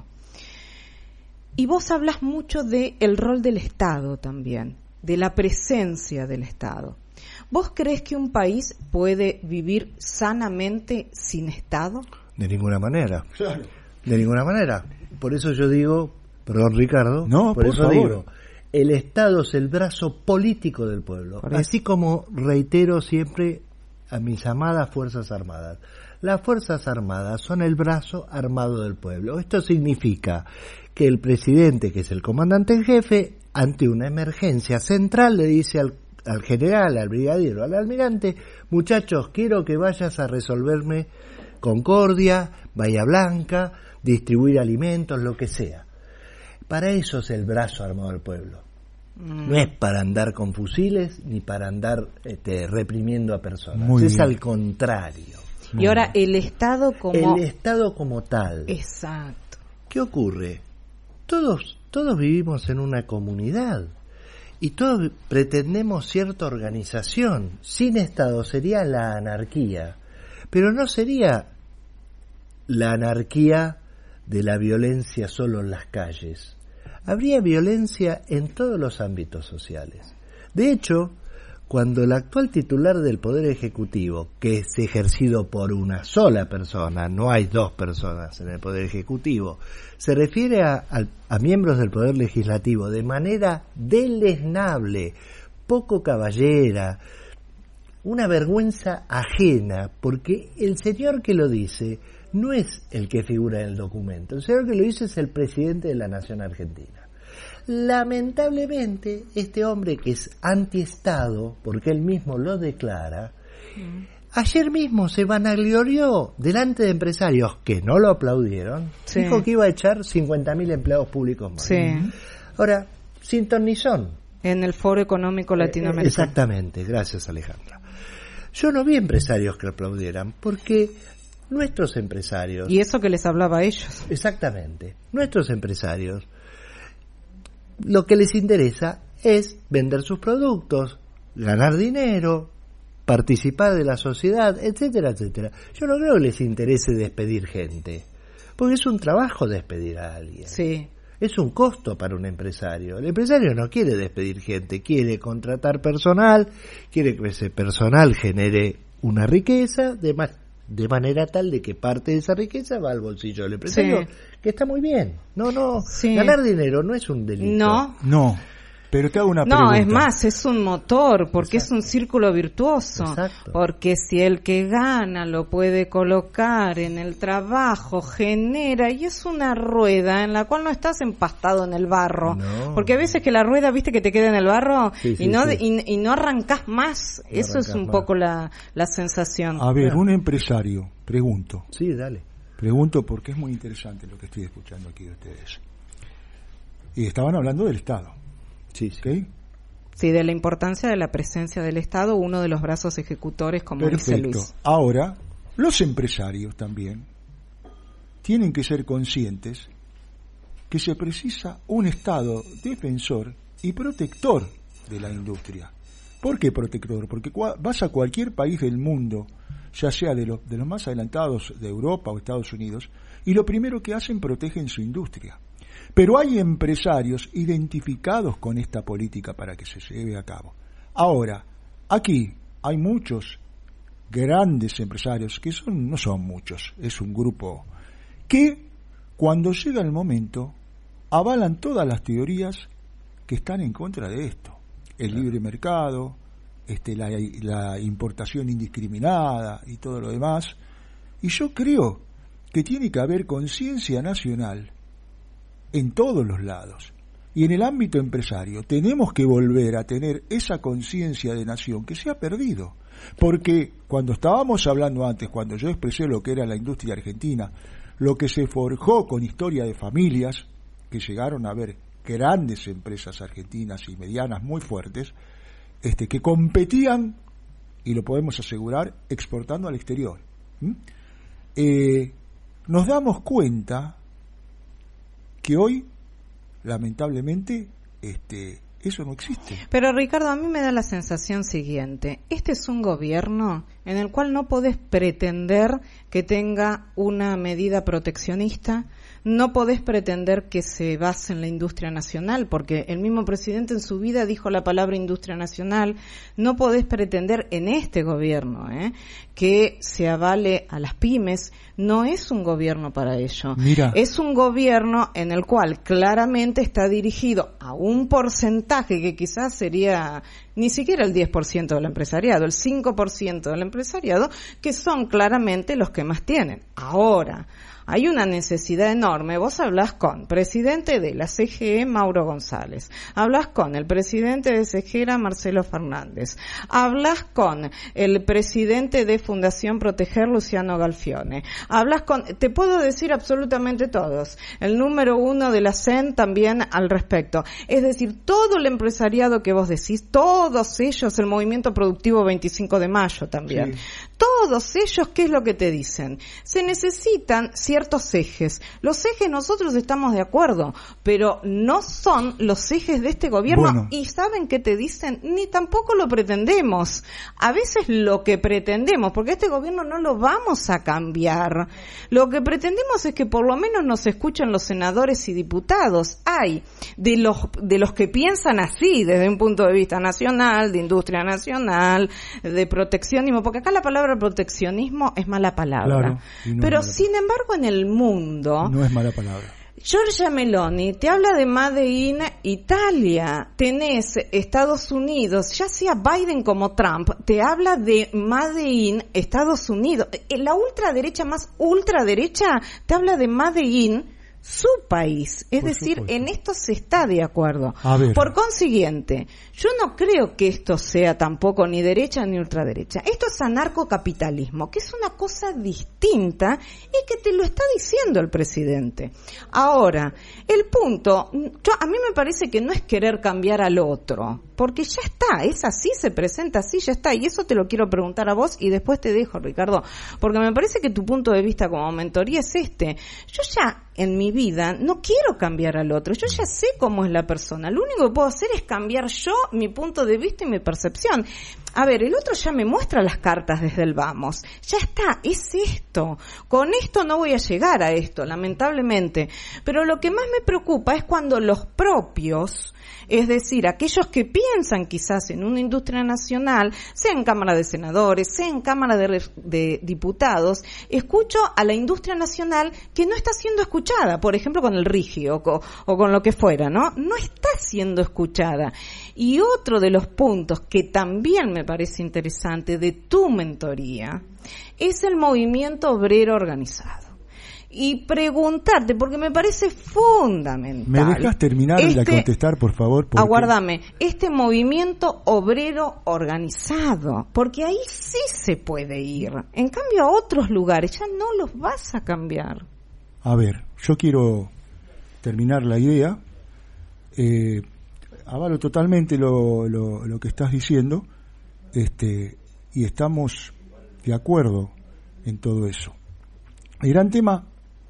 Y vos hablas mucho del rol del Estado también, de la presencia del Estado. ¿Vos crees que un país puede vivir sanamente sin Estado? De ninguna manera. Claro. De ninguna manera. Por eso yo digo, perdón Ricardo, No, por, por eso favor. digo, el Estado es el brazo político del pueblo. Por eso. Así como reitero siempre a mis amadas Fuerzas Armadas. Las Fuerzas Armadas son el brazo armado del pueblo. Esto significa que el presidente, que es el comandante en jefe, ante una emergencia central le dice al, al general, al brigadiero, al almirante, muchachos, quiero que vayas a resolverme Concordia, Bahía Blanca, distribuir alimentos, lo que sea. Para eso es el brazo armado del pueblo. Mm. No es para andar con fusiles ni para andar este, reprimiendo a personas. Muy es bien. al contrario. Y ahora el Estado como... El Estado como tal. Exacto. ¿Qué ocurre? Todos, todos vivimos en una comunidad y todos pretendemos cierta organización. Sin Estado sería la anarquía, pero no sería la anarquía de la violencia solo en las calles. Habría violencia en todos los ámbitos sociales. De hecho, cuando el actual titular del Poder Ejecutivo, que es ejercido por una sola persona, no hay dos personas en el Poder Ejecutivo, se refiere a, a, a miembros del Poder Legislativo de manera deleznable, poco caballera, una vergüenza ajena, porque el señor que lo dice no es el que figura en el documento, el señor que lo dice es el presidente de la Nación Argentina. Lamentablemente, este hombre que es antiestado, porque él mismo lo declara, mm. ayer mismo se vanaglorió delante de empresarios que no lo aplaudieron, sí. dijo que iba a echar cincuenta mil empleados públicos más. Sí. Ahora, sin ton ni son. En el Foro Económico Latinoamericano. Eh, exactamente, gracias Alejandra. Yo no vi empresarios que aplaudieran, porque nuestros empresarios... Y eso que les hablaba a ellos. Exactamente. Nuestros empresarios... lo que les interesa es vender sus productos, ganar dinero, participar de la sociedad, etcétera, etcétera. Yo no creo que les interese despedir gente, porque es un trabajo despedir a alguien. Sí. Es un costo para un empresario. El empresario no quiere despedir gente, quiere contratar personal, quiere que ese personal genere una riqueza, de más de manera tal de que parte de esa riqueza va al bolsillo del empresario, sí. que está muy bien. No, no, sí. ganar dinero no es un delito. No, no. Pero te hago una no, pregunta. No, es más, es un motor, porque Exacto. es un círculo virtuoso. Exacto. Porque si el que gana lo puede colocar en el trabajo, genera, y es una rueda en la cual no estás empastado en el barro. No. Porque a veces que la rueda, viste, que te queda en el barro sí, sí, y no sí. y, y no arrancás más. No Eso es un más. poco la, la sensación. A ver, un empresario, pregunto. Sí, dale. Pregunto porque es muy interesante lo que estoy escuchando aquí de ustedes. Y estaban hablando del Estado. Sí, sí. ¿Okay? Sí, de la importancia de la presencia del Estado, uno de los brazos ejecutores, como Perfecto. dice Luis. Ahora, los empresarios también tienen que ser conscientes que se precisa un Estado defensor y protector de la industria. ¿Por qué protector? Porque cua- vas a cualquier país del mundo, ya sea de, lo, de los más adelantados de Europa o Estados Unidos, y lo primero que hacen, protegen su industria. Pero hay empresarios identificados con esta política para que se lleve a cabo. Ahora, aquí hay muchos grandes empresarios, que son no son muchos, es un grupo, que cuando llega el momento avalan todas las teorías que están en contra de esto. El libre mercado, este, la, la importación indiscriminada y todo lo demás. Y yo creo que tiene que haber conciencia nacional en todos los lados. Y en el ámbito empresario tenemos que volver a tener esa conciencia de nación que se ha perdido. Porque cuando estábamos hablando antes, cuando yo expresé lo que era la industria argentina, lo que se forjó con historia de familias, que llegaron a ver grandes empresas argentinas y medianas muy fuertes, este, que competían, y lo podemos asegurar, exportando al exterior. ¿Mm? Eh, nos damos cuenta que hoy, lamentablemente, este, eso no existe. Pero Ricardo, a mí me da la sensación siguiente. Este es un gobierno en el cual no podés pretender que tenga una medida proteccionista, no podés pretender que se base en la industria nacional, porque el mismo presidente en su vida dijo la palabra industria nacional. No podés pretender en este gobierno ¿eh? que se avale a las pymes. No es un gobierno para ello. Mira. Es un gobierno en el cual claramente está dirigido a un porcentaje que quizás sería ni siquiera el diez por ciento del empresariado, el cinco por ciento del empresariado, que son claramente los que más tienen. Ahora, hay una necesidad enorme. Vos hablás con presidente de la C G E, Mauro González. Hablás con el presidente de Segera, Marcelo Fernández. Hablas con el presidente de Fundación Proteger, Luciano Galfione. Hablas con, te puedo decir absolutamente todos. El número uno de la C E N también al respecto. Es decir, todo el empresariado que vos decís, todos ellos, el Movimiento Productivo veinticinco de mayo también. Sí. Todos ellos, ¿qué es lo que te dicen? Se necesitan ciertos ejes. Los ejes nosotros estamos de acuerdo, pero no son los ejes de este gobierno. Bueno. Y ¿saben qué te dicen? Ni tampoco lo pretendemos. A veces lo que pretendemos, porque este gobierno no lo vamos a cambiar, lo que pretendemos es que por lo menos nos escuchen los senadores y diputados. Hay de los, de los que piensan así, desde un punto de vista nacional, de industria nacional, de proteccionismo, porque acá la palabra proteccionismo es mala palabra. Claro, no pero sin palabra. Embargo en el mundo no es mala palabra. Giorgia Meloni te habla de Made in Italia. Tenés Estados Unidos, ya sea Biden como Trump, te habla de Made in Estados Unidos. La ultraderecha más ultraderecha te habla de Made in su país. Es Por decir, supuesto. En esto se está de acuerdo. Por consiguiente, yo no creo que esto sea tampoco ni derecha ni ultraderecha. Esto es anarcocapitalismo, que es una cosa distinta y que te lo está diciendo el presidente. Ahora, el punto, yo, a mí me parece que no es querer cambiar al otro, porque ya está, es así, se presenta así, ya está. Y eso te lo quiero preguntar a vos y después te dejo, Ricardo, porque me parece que tu punto de vista como mentoría es este. Yo ya en mi vida no quiero cambiar al otro, yo ya sé cómo es la persona, lo único que puedo hacer es cambiar yo mi punto de vista y mi percepción. A ver, el otro ya me muestra las cartas desde el vamos, ya está, es esto, con esto no voy a llegar a esto, lamentablemente, pero lo que más me preocupa es cuando los propios, es decir, aquellos que piensan quizás en una industria nacional, sea en Cámara de Senadores, sea en Cámara de, de Diputados, escucho a la industria nacional que no está siendo escuchada, por ejemplo con el RIGI o con, o con lo que fuera, ¿no? No está siendo escuchada. Y otro de los puntos que también me parece interesante de tu mentoría es el movimiento obrero organizado. Y preguntarte, porque me parece fundamental. ¿Me dejas terminar este, de contestar, por favor? Porque... Aguárdame, este movimiento obrero organizado, porque ahí sí se puede ir. En cambio, a otros lugares ya no los vas a cambiar. A ver, yo quiero terminar la idea. Eh, avalo totalmente lo, lo, lo que estás diciendo, este, y estamos de acuerdo en todo eso. El gran tema...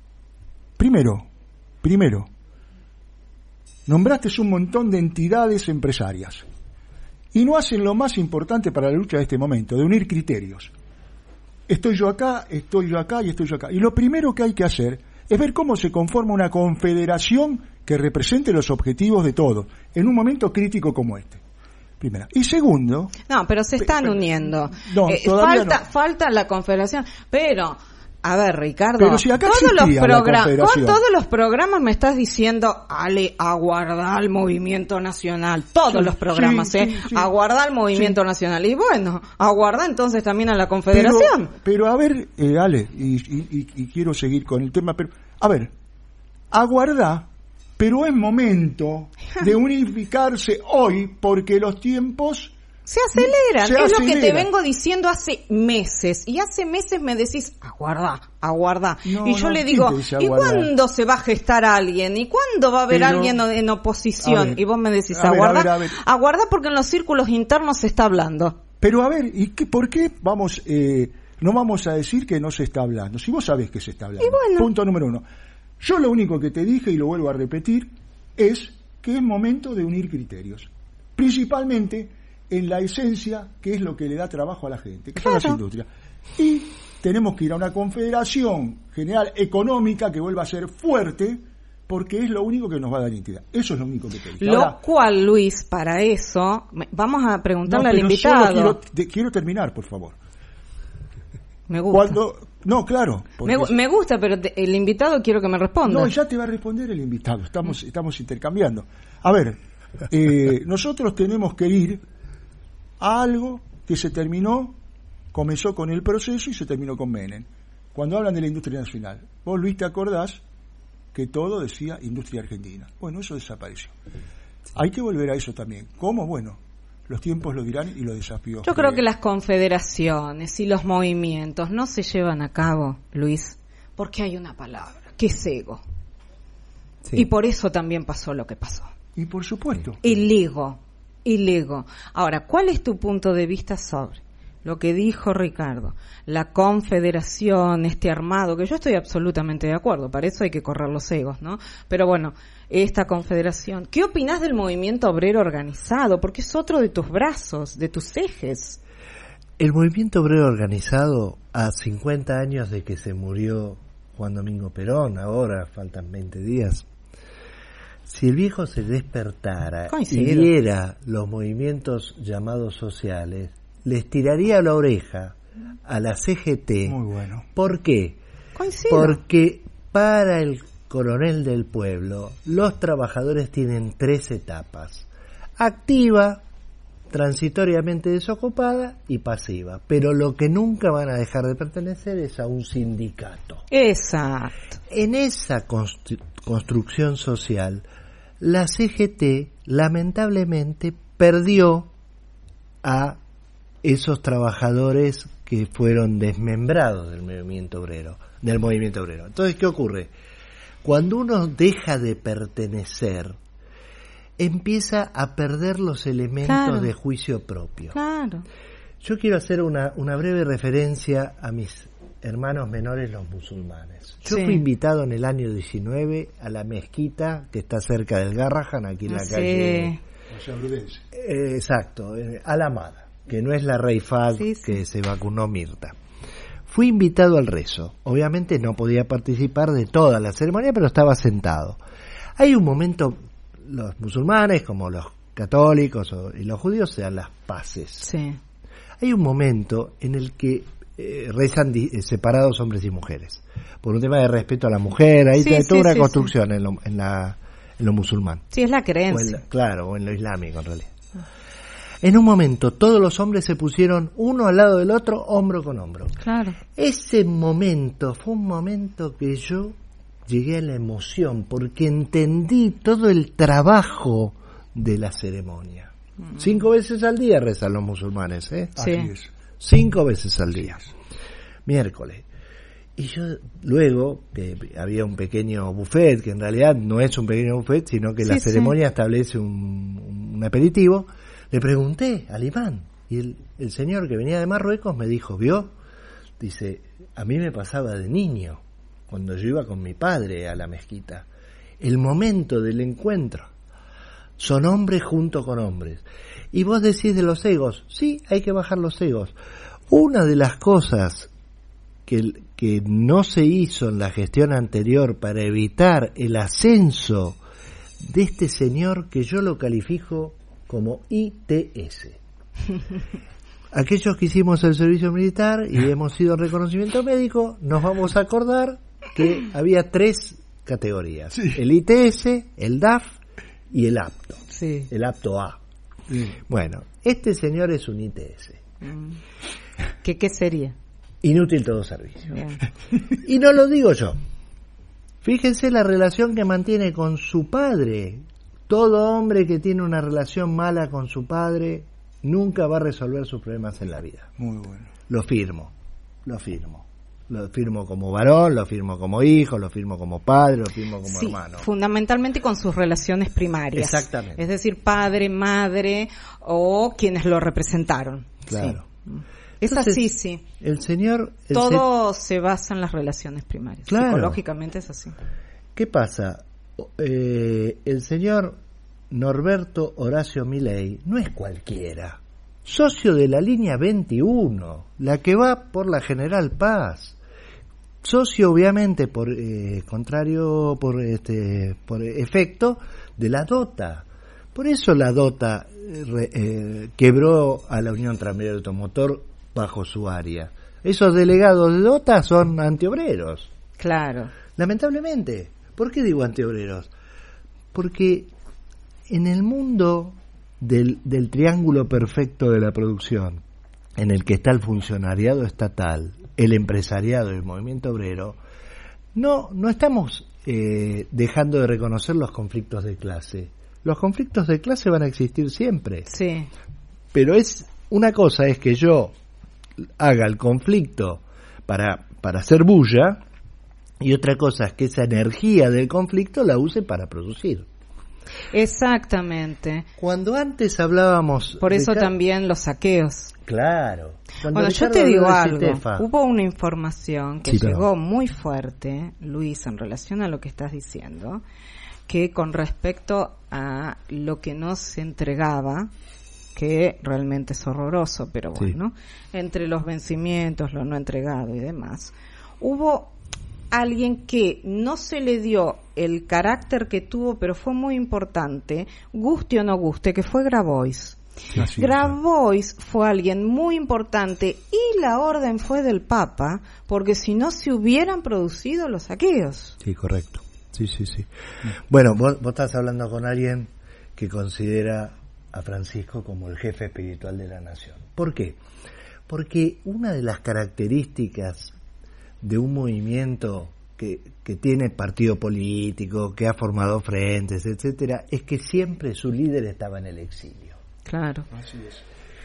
Primero, primero, nombraste un montón de entidades empresarias y no hacen lo más importante para la lucha de este momento, de unir criterios. Estoy yo acá, estoy yo acá y estoy yo acá. Y lo primero que hay que hacer es ver cómo se conforma una confederación que represente los objetivos de todos, en un momento crítico como este. Primera. Y segundo... No, pero se están pe- uniendo. No, eh, todavía falta, no. falta la confederación, pero... A ver, Ricardo, Pero si acá todos los existía la progra- confederación. con todos los programas me estás diciendo, Ale, aguardar al movimiento nacional, todos Sí, los programas, sí, ¿eh? sí, sí. Aguardar al movimiento Sí. nacional. Y bueno, aguarda entonces también a la confederación. Pero, pero a ver, eh, Ale, y, y, y, y quiero seguir con el tema, pero a ver, aguardá, pero es momento de unificarse hoy porque los tiempos... Se aceleran, Se es lo que te acelera. vengo diciendo hace meses. Y hace meses me decís, aguarda, aguarda. No, y yo no, le ¿quién digo, te dice ¿y aguardar? cuándo se va a gestar alguien? ¿Y cuándo va a haber Pero- alguien en A oposición? ver, Y vos me decís, a ver, a aguarda, ver, a ver. aguarda porque en los círculos internos se está hablando. Pero a ver, ¿y qué, por qué vamos, eh, no vamos a decir que no se está hablando? Si vos sabés que se está hablando. Y bueno. Punto número uno. Yo lo único que te dije, y lo vuelvo a repetir, es que es momento de unir criterios. Principalmente en la esencia, que es lo que le da trabajo a la gente, que son las Claro. industrias. Y tenemos que ir a una confederación general económica que vuelva a ser fuerte, porque es lo único que nos va a dar identidad. Eso es lo único que te dije. Lo Ahora, cual, Luis, para eso, me- vamos a preguntarle no, al pero solo invitado. Quiero, te- quiero terminar, por favor. Me gusta. Cuando, no, claro. porque- Me, gu- me gusta, pero te- el invitado quiero que me responda. no, ya te va a responder el invitado. Estamos, estamos intercambiando. A ver, eh, nosotros tenemos que ir a algo que se terminó, comenzó con el proceso y se terminó con Menem. Cuando hablan de la industria nacional, vos, Luis, te acordás que todo decía industria argentina. Bueno, eso desapareció. Hay que volver a eso también. ¿Cómo? Bueno, los tiempos lo dirán y los desafíos. Yo creo que las confederaciones y los movimientos no se llevan a cabo, Luis, porque hay una palabra, que es ego. Sí. Y por eso también pasó lo que pasó. Y por supuesto. El ego, el ego. Ahora, ¿cuál es tu punto de vista sobre lo que dijo Ricardo? La confederación, este armado, que yo estoy absolutamente de acuerdo, para eso hay que correr los egos, ¿no? Pero bueno, esta confederación. ¿Qué opinás del movimiento obrero organizado? Porque es otro de tus brazos, de tus ejes. El movimiento obrero organizado, a cincuenta años de que se murió Juan Domingo Perón, ahora faltan veinte días, si el viejo se despertara Coincido. y viera los movimientos llamados sociales, les tiraría la oreja a la C G T. Muy bueno. ¿Por qué? Coincido. Porque para el coronel del pueblo, los trabajadores tienen tres etapas: activa, transitoriamente desocupada y pasiva. Pero lo que nunca van a dejar de pertenecer es a un sindicato. Exacto. En esa constru- construcción social, la C G T lamentablemente perdió a esos trabajadores que fueron desmembrados del movimiento obrero, del movimiento obrero. Entonces, ¿qué ocurre? Cuando uno deja de pertenecer, empieza a perder los elementos Claro. de juicio propio. Claro. Yo quiero hacer una, una breve referencia a mis hermanos menores, los musulmanes. Yo Sí. fui invitado en el año diecinueve a la mezquita que está cerca del Garrahan, aquí en la Sí. calle. O sea, Brudense. Eh, exacto, eh, Alamada, que no es la Rey Fad Sí, sí. que se vacunó Mirta. Fui invitado al rezo. Obviamente no podía participar de toda la ceremonia, pero estaba sentado. Hay un momento, los musulmanes como los católicos o- y los judíos se dan las paces. Sí. Hay un momento en el que eh, rezan di- eh, separados hombres y mujeres, por un tema de respeto a la mujer. Ahí Sí, hay toda sí, una sí, construcción en, lo, en, la, en lo musulmán. Sí, es la O en creencia. la- claro, o en lo islámico en realidad. En un momento todos los hombres se pusieron uno al lado del otro, hombro con hombro. Claro. Ese momento fue un momento que yo llegué a la emoción porque entendí todo el trabajo de la ceremonia. Cinco veces al día rezan los musulmanes, ¿eh? Sí. Así es. Cinco veces al día. Miércoles. Y yo luego, que había un pequeño buffet, que en realidad no es un pequeño buffet, sino que Sí, la sí. ceremonia establece un, un aperitivo, le pregunté al imán. Y el, el señor que venía de Marruecos me dijo, ¿vio? Dice, a mí me pasaba de niño, cuando yo iba con mi padre a la mezquita. El momento del encuentro. son hombres junto con hombres. Y vos decís de los egos, sí, hay que bajar los egos. Una de las cosas que, que no se hizo en la gestión anterior para evitar el ascenso de este señor que yo lo califico como I T S. Aquellos que hicimos el servicio militar y hemos ido al reconocimiento médico, nos vamos a acordar que había tres categorías. Sí. El I T S, el D A F y el apto. Sí. El apto A. Sí. Bueno, este señor es un I T S. ¿Qué, qué sería? Inútil todo servicio. Bien. Y no lo digo yo. Fíjense la relación que mantiene con su padre. Todo hombre que tiene una relación mala con su padre nunca va a resolver sus problemas en la vida. Muy bueno. Lo firmo, lo firmo. Lo firmo como varón, lo firmo como hijo, lo firmo como padre, lo firmo como sí, hermano. Fundamentalmente con sus relaciones primarias. Exactamente. Es decir, padre, madre o quienes lo representaron. Claro. Sí. Es Entonces, así, sí. El señor... El Todo se... se basa en las relaciones primarias. Claro. Psicológicamente es así. ¿Qué pasa? Eh, el señor Norberto Horacio Milei no es cualquiera. Socio de la línea veintiuno, la que va por la General Paz. Socio, obviamente, por eh, contrario, por este, por efecto de la DOTA. Por eso la DOTA eh, eh, quebró a la Unión Tranviaria Automotor bajo su área. Esos delegados de DOTA son antiobreros. Claro. Lamentablemente. ¿Por qué digo antiobreros? Porque en el mundo del, del triángulo perfecto de la producción, en el que está el funcionariado estatal, el empresariado y el movimiento obrero, no, no estamos eh, dejando de reconocer los conflictos de clase. Los conflictos de clase van a existir siempre. Sí. Pero es una cosa es que yo haga el conflicto para, para hacer bulla, y otra cosa es que esa energía del conflicto la use para producir. Exactamente. Cuando antes hablábamos... Por eso de... también los saqueos. Claro. Cuando bueno, yo te digo algo. Citefa, hubo una información que sí, llegó pero... muy fuerte, Luis, en relación a lo que estás diciendo, que con respecto a lo que no se entregaba, que realmente es horroroso, pero bueno, sí. Entre los vencimientos, lo no entregado y demás, hubo alguien que no se le dio el carácter que tuvo, pero fue muy importante, guste o no guste, que fue Grabois. Sí, Grabois sí. Fue alguien muy importante y la orden fue del Papa, porque si no se hubieran producido los saqueos. Sí, correcto. Sí, sí, sí. Bueno, vos, vos estás hablando con alguien que considera a Francisco como el jefe espiritual de la nación. ¿Por qué? Porque una de las características de un movimiento que, que tiene partido político, que ha formado frentes, etcétera, es que siempre su líder estaba en el exilio. Claro. Así es.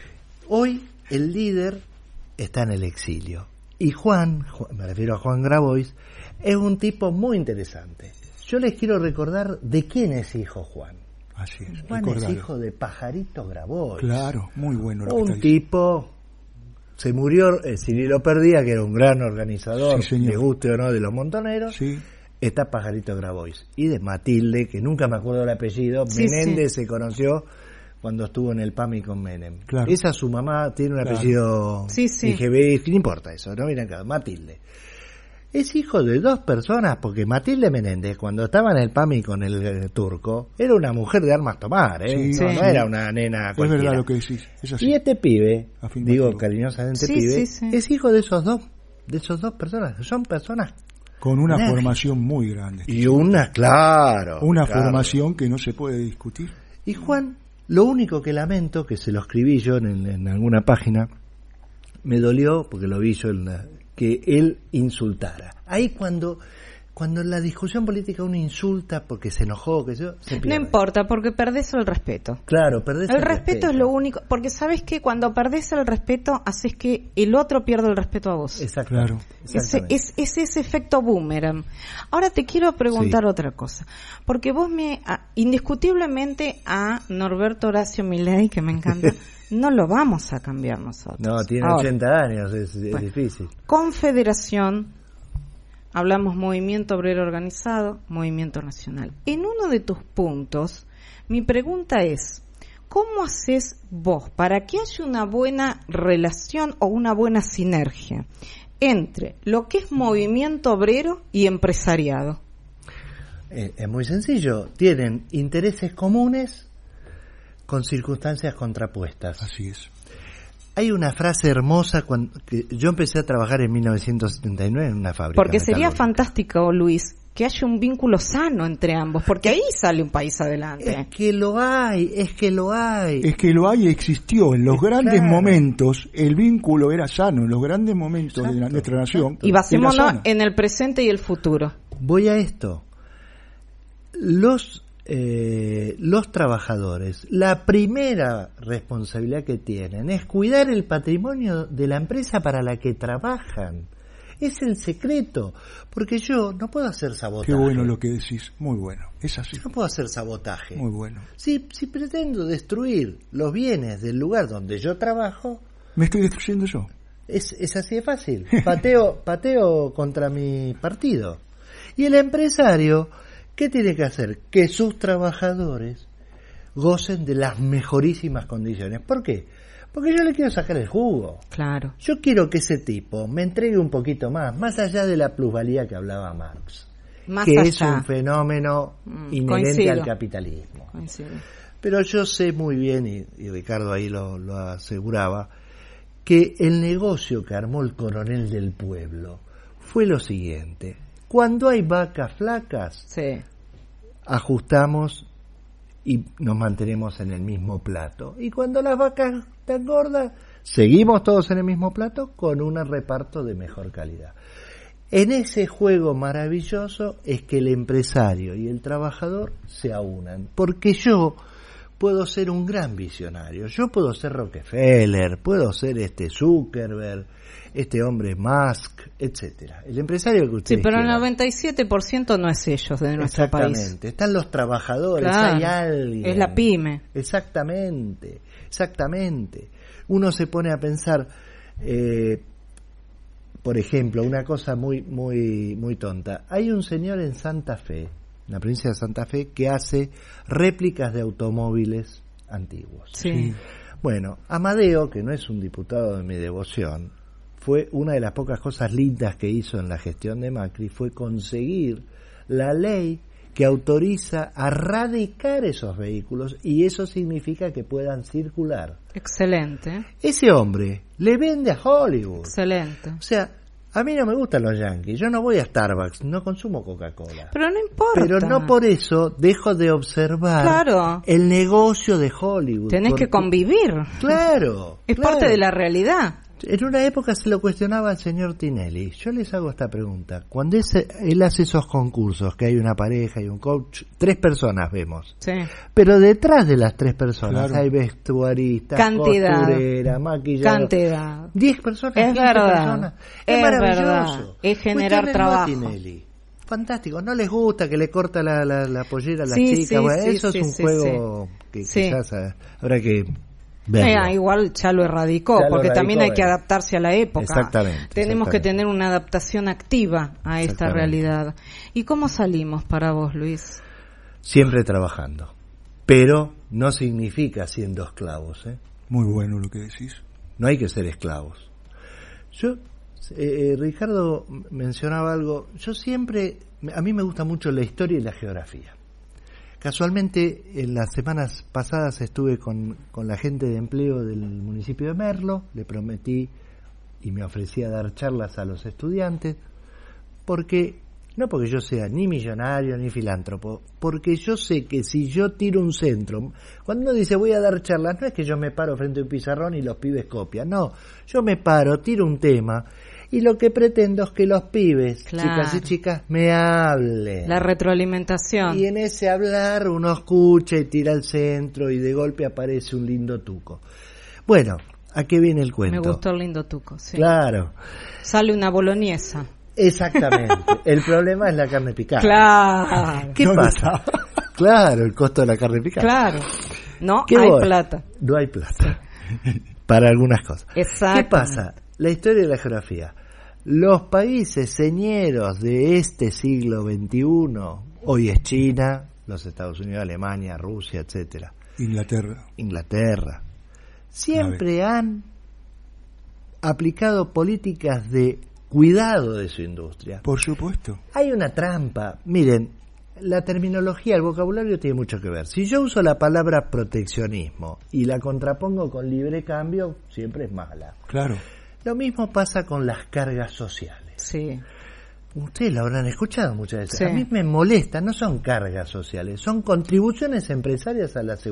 Hoy el líder está en el exilio. Y Juan, Juan, me refiero a Juan Grabois, es un tipo muy interesante. Yo les quiero recordar de quién es hijo Juan. Así es. Juan recordar. Es hijo de Pajarito Grabois. Claro, muy bueno. Lo un tipo... Se murió eh, Cirilo Perdía, que era un gran organizador, sí, le guste o no, de los montoneros. Sí. Está Pajarito Grabois. Y de Matilde, que nunca me acuerdo el apellido, sí, Menéndez sí. Se conoció cuando estuvo en el P A M I con Menem. Claro. Esa su mamá tiene un claro. apellido sí, sí. I G B, no importa eso, no miren acá, Matilde. Es hijo de dos personas, porque Matilde Menéndez, cuando estaba en el P A M I con el, el turco, era una mujer de armas tomar, ¿eh? Sí, no, sí. no era una nena es cualquiera. Es verdad lo que decís, es así. Y este pibe, digo cariñosamente sí, pibe, sí, sí. es hijo de esos dos, de esos dos personas, son personas con una Nah. formación muy grande. Y una, claro. Una claro. formación que no se puede discutir. Y Juan, lo único que lamento, que se lo escribí yo en, en alguna página, me dolió, porque lo vi yo en la, que él insultara. Ahí cuando cuando en la discusión política uno insulta porque se enojó, que yo, se pierde. No importa, porque perdés el respeto. Claro, perdés el, el respeto. respeto. Es lo único, porque sabes que cuando perdés el respeto, haces que el otro pierda el respeto a vos. Exacto. Claro. Es, es, es ese efecto boomerang. Ahora te quiero preguntar sí. otra cosa, porque vos me, a, indiscutiblemente a Norberto Horacio Milei, que me encanta, no lo vamos a cambiar nosotros. No, tiene Ahora, ochenta años, es, es bueno, difícil. Confederación, hablamos movimiento obrero organizado, movimiento nacional. En uno de tus puntos Mi pregunta es, ¿cómo haces vos para que haya una buena relación o una buena sinergia entre lo que es movimiento obrero y empresariado? Eh, es muy sencillo, tienen intereses comunes con circunstancias contrapuestas. Así es. Hay una frase hermosa cuando que yo empecé a trabajar en mil novecientos setenta y nueve en una fábrica. Porque sería fantástico, Luis, que haya un vínculo sano entre ambos, porque ahí sale un país adelante. Es que lo hay, es que lo hay. Es que lo hay y existió. En los Es grandes claro. momentos el vínculo era sano, en los grandes momentos Exacto. de la, nuestra nación. Y basémonos era sano. en el presente y el futuro. Voy a esto. Los eh, los trabajadores, la primera responsabilidad que tienen es cuidar el patrimonio de la empresa para la que trabajan. Es el secreto, porque yo no puedo hacer sabotaje. Qué bueno lo que decís, muy bueno, es así. Yo no puedo hacer sabotaje. Muy bueno. Si, si pretendo destruir los bienes del lugar donde yo trabajo, Me estoy destruyendo yo. es, es así de fácil. Pateo, pateo contra mi partido. Y el empresario, ¿qué tiene que hacer? Que sus trabajadores gocen de las mejorísimas condiciones. ¿Por qué? Porque yo le quiero sacar el jugo. Claro. Yo quiero que ese tipo me entregue un poquito más, más allá de la plusvalía que hablaba Marx, Más que allá. es un fenómeno Mm, inherente coincido. al capitalismo. Coincido. Pero yo sé muy bien, y, y Ricardo ahí lo, lo aseguraba, que el negocio que armó el coronel del pueblo fue lo siguiente. Cuando hay vacas flacas, Sí. ajustamos y nos mantenemos en el mismo plato. Y cuando las vacas están gordas, seguimos todos en el mismo plato con un reparto de mejor calidad. En ese juego maravilloso es que el empresario y el trabajador se aunan, porque yo puedo ser un gran visionario, yo puedo ser Rockefeller, puedo ser este Zuckerberg, este hombre Musk, etcétera. El empresario que Sí, ustedes pero el quieran. noventa y siete por ciento no es ellos de nuestro país. Exactamente, están los trabajadores, Claro, hay alguien. es la pyme. Exactamente, exactamente. Uno se pone a pensar, eh, por ejemplo, una cosa muy, muy, muy tonta. Hay un señor en Santa Fe, en la provincia de Santa Fe, que hace réplicas de automóviles antiguos. Sí. Bueno, Amadeo, que no es un diputado de mi devoción, fue una de las pocas cosas lindas que hizo en la gestión de Macri, fue conseguir la ley que autoriza a radicar esos vehículos, y eso significa que puedan circular. Excelente. Ese hombre le vende a Hollywood. Excelente. O sea, a mí no me gustan los yankees, yo no voy a Starbucks, no consumo Coca-Cola. Pero no importa. Pero no por eso dejo de observar Claro. el negocio de Hollywood. Tenés porque- que convivir. Claro. Es claro. parte de la realidad. En una época se lo cuestionaba al señor Tinelli. Yo les hago esta pregunta. Cuando ese, él hace esos concursos, que hay una pareja y un coach, tres personas vemos. Sí. Pero detrás de las tres personas Claro. hay vestuaristas, Cantidad. costurera, maquillador. Cantidad. Diez personas, Es quince verdad. personas. Es, Es maravilloso. verdad. Es generar Cuestiónenlo a trabajo. Tinelli. Fantástico. No les gusta que le corta la, la, la pollera a las Sí, chicas. sí, Bueno, sí, eso sí, es un sí, juego que Sí. quizás eh, habrá que verlo. Eh, igual ya lo erradicó, Ya lo porque erradicó, también hay que eh. adaptarse a la época. Exactamente, Tenemos que exactamente. tener una adaptación activa a esta Exactamente. realidad. ¿Y cómo salimos para vos, Luis? Siempre trabajando. Pero no significa siendo esclavos, ¿eh? Muy bueno lo que decís. No hay que ser esclavos. Yo, eh, Ricardo mencionaba algo. Yo siempre, a mí me gusta mucho la historia y la geografía. Casualmente, en las semanas pasadas estuve con, con la gente de empleo del municipio de Merlo. Le prometí y me ofrecí a dar charlas a los estudiantes, porque no porque yo sea ni millonario ni filántropo, porque yo sé que si yo tiro un centro, cuando uno dice voy a dar charlas, no es que yo me paro frente a un pizarrón y los pibes copian, no, yo me paro, tiro un tema, y lo que pretendo es que los pibes, Claro. chicas y chicas, me hablen. La retroalimentación. Y en ese hablar uno escucha y tira al centro y de golpe aparece un lindo tuco. Bueno, ¿a qué viene el cuento? Me gustó el lindo tuco, sí. Claro, Sale una boloñesa. exactamente. El problema es la carne picada. Claro. ¿Qué ¿Dónde pasa? Claro, el costo de la carne picada. Claro. No ¿Qué hay voy? plata. No hay plata. Para algunas cosas. Exacto. ¿Qué pasa? La historia y la geografía. Los países señeros de este siglo veintiuno, hoy es China, los Estados Unidos, Alemania, Rusia, etcétera. Inglaterra. Inglaterra. Siempre han aplicado políticas de cuidado de su industria. Por supuesto. Hay una trampa. Miren, la terminología, el vocabulario tiene mucho que ver. Si yo uso la palabra proteccionismo y la contrapongo con libre cambio, siempre es mala. Claro. Lo mismo pasa con las cargas sociales. Sí. Ustedes lo habrán escuchado muchas veces. Sí. A mí me molesta, no son cargas sociales, son contribuciones empresarias a la seguridad.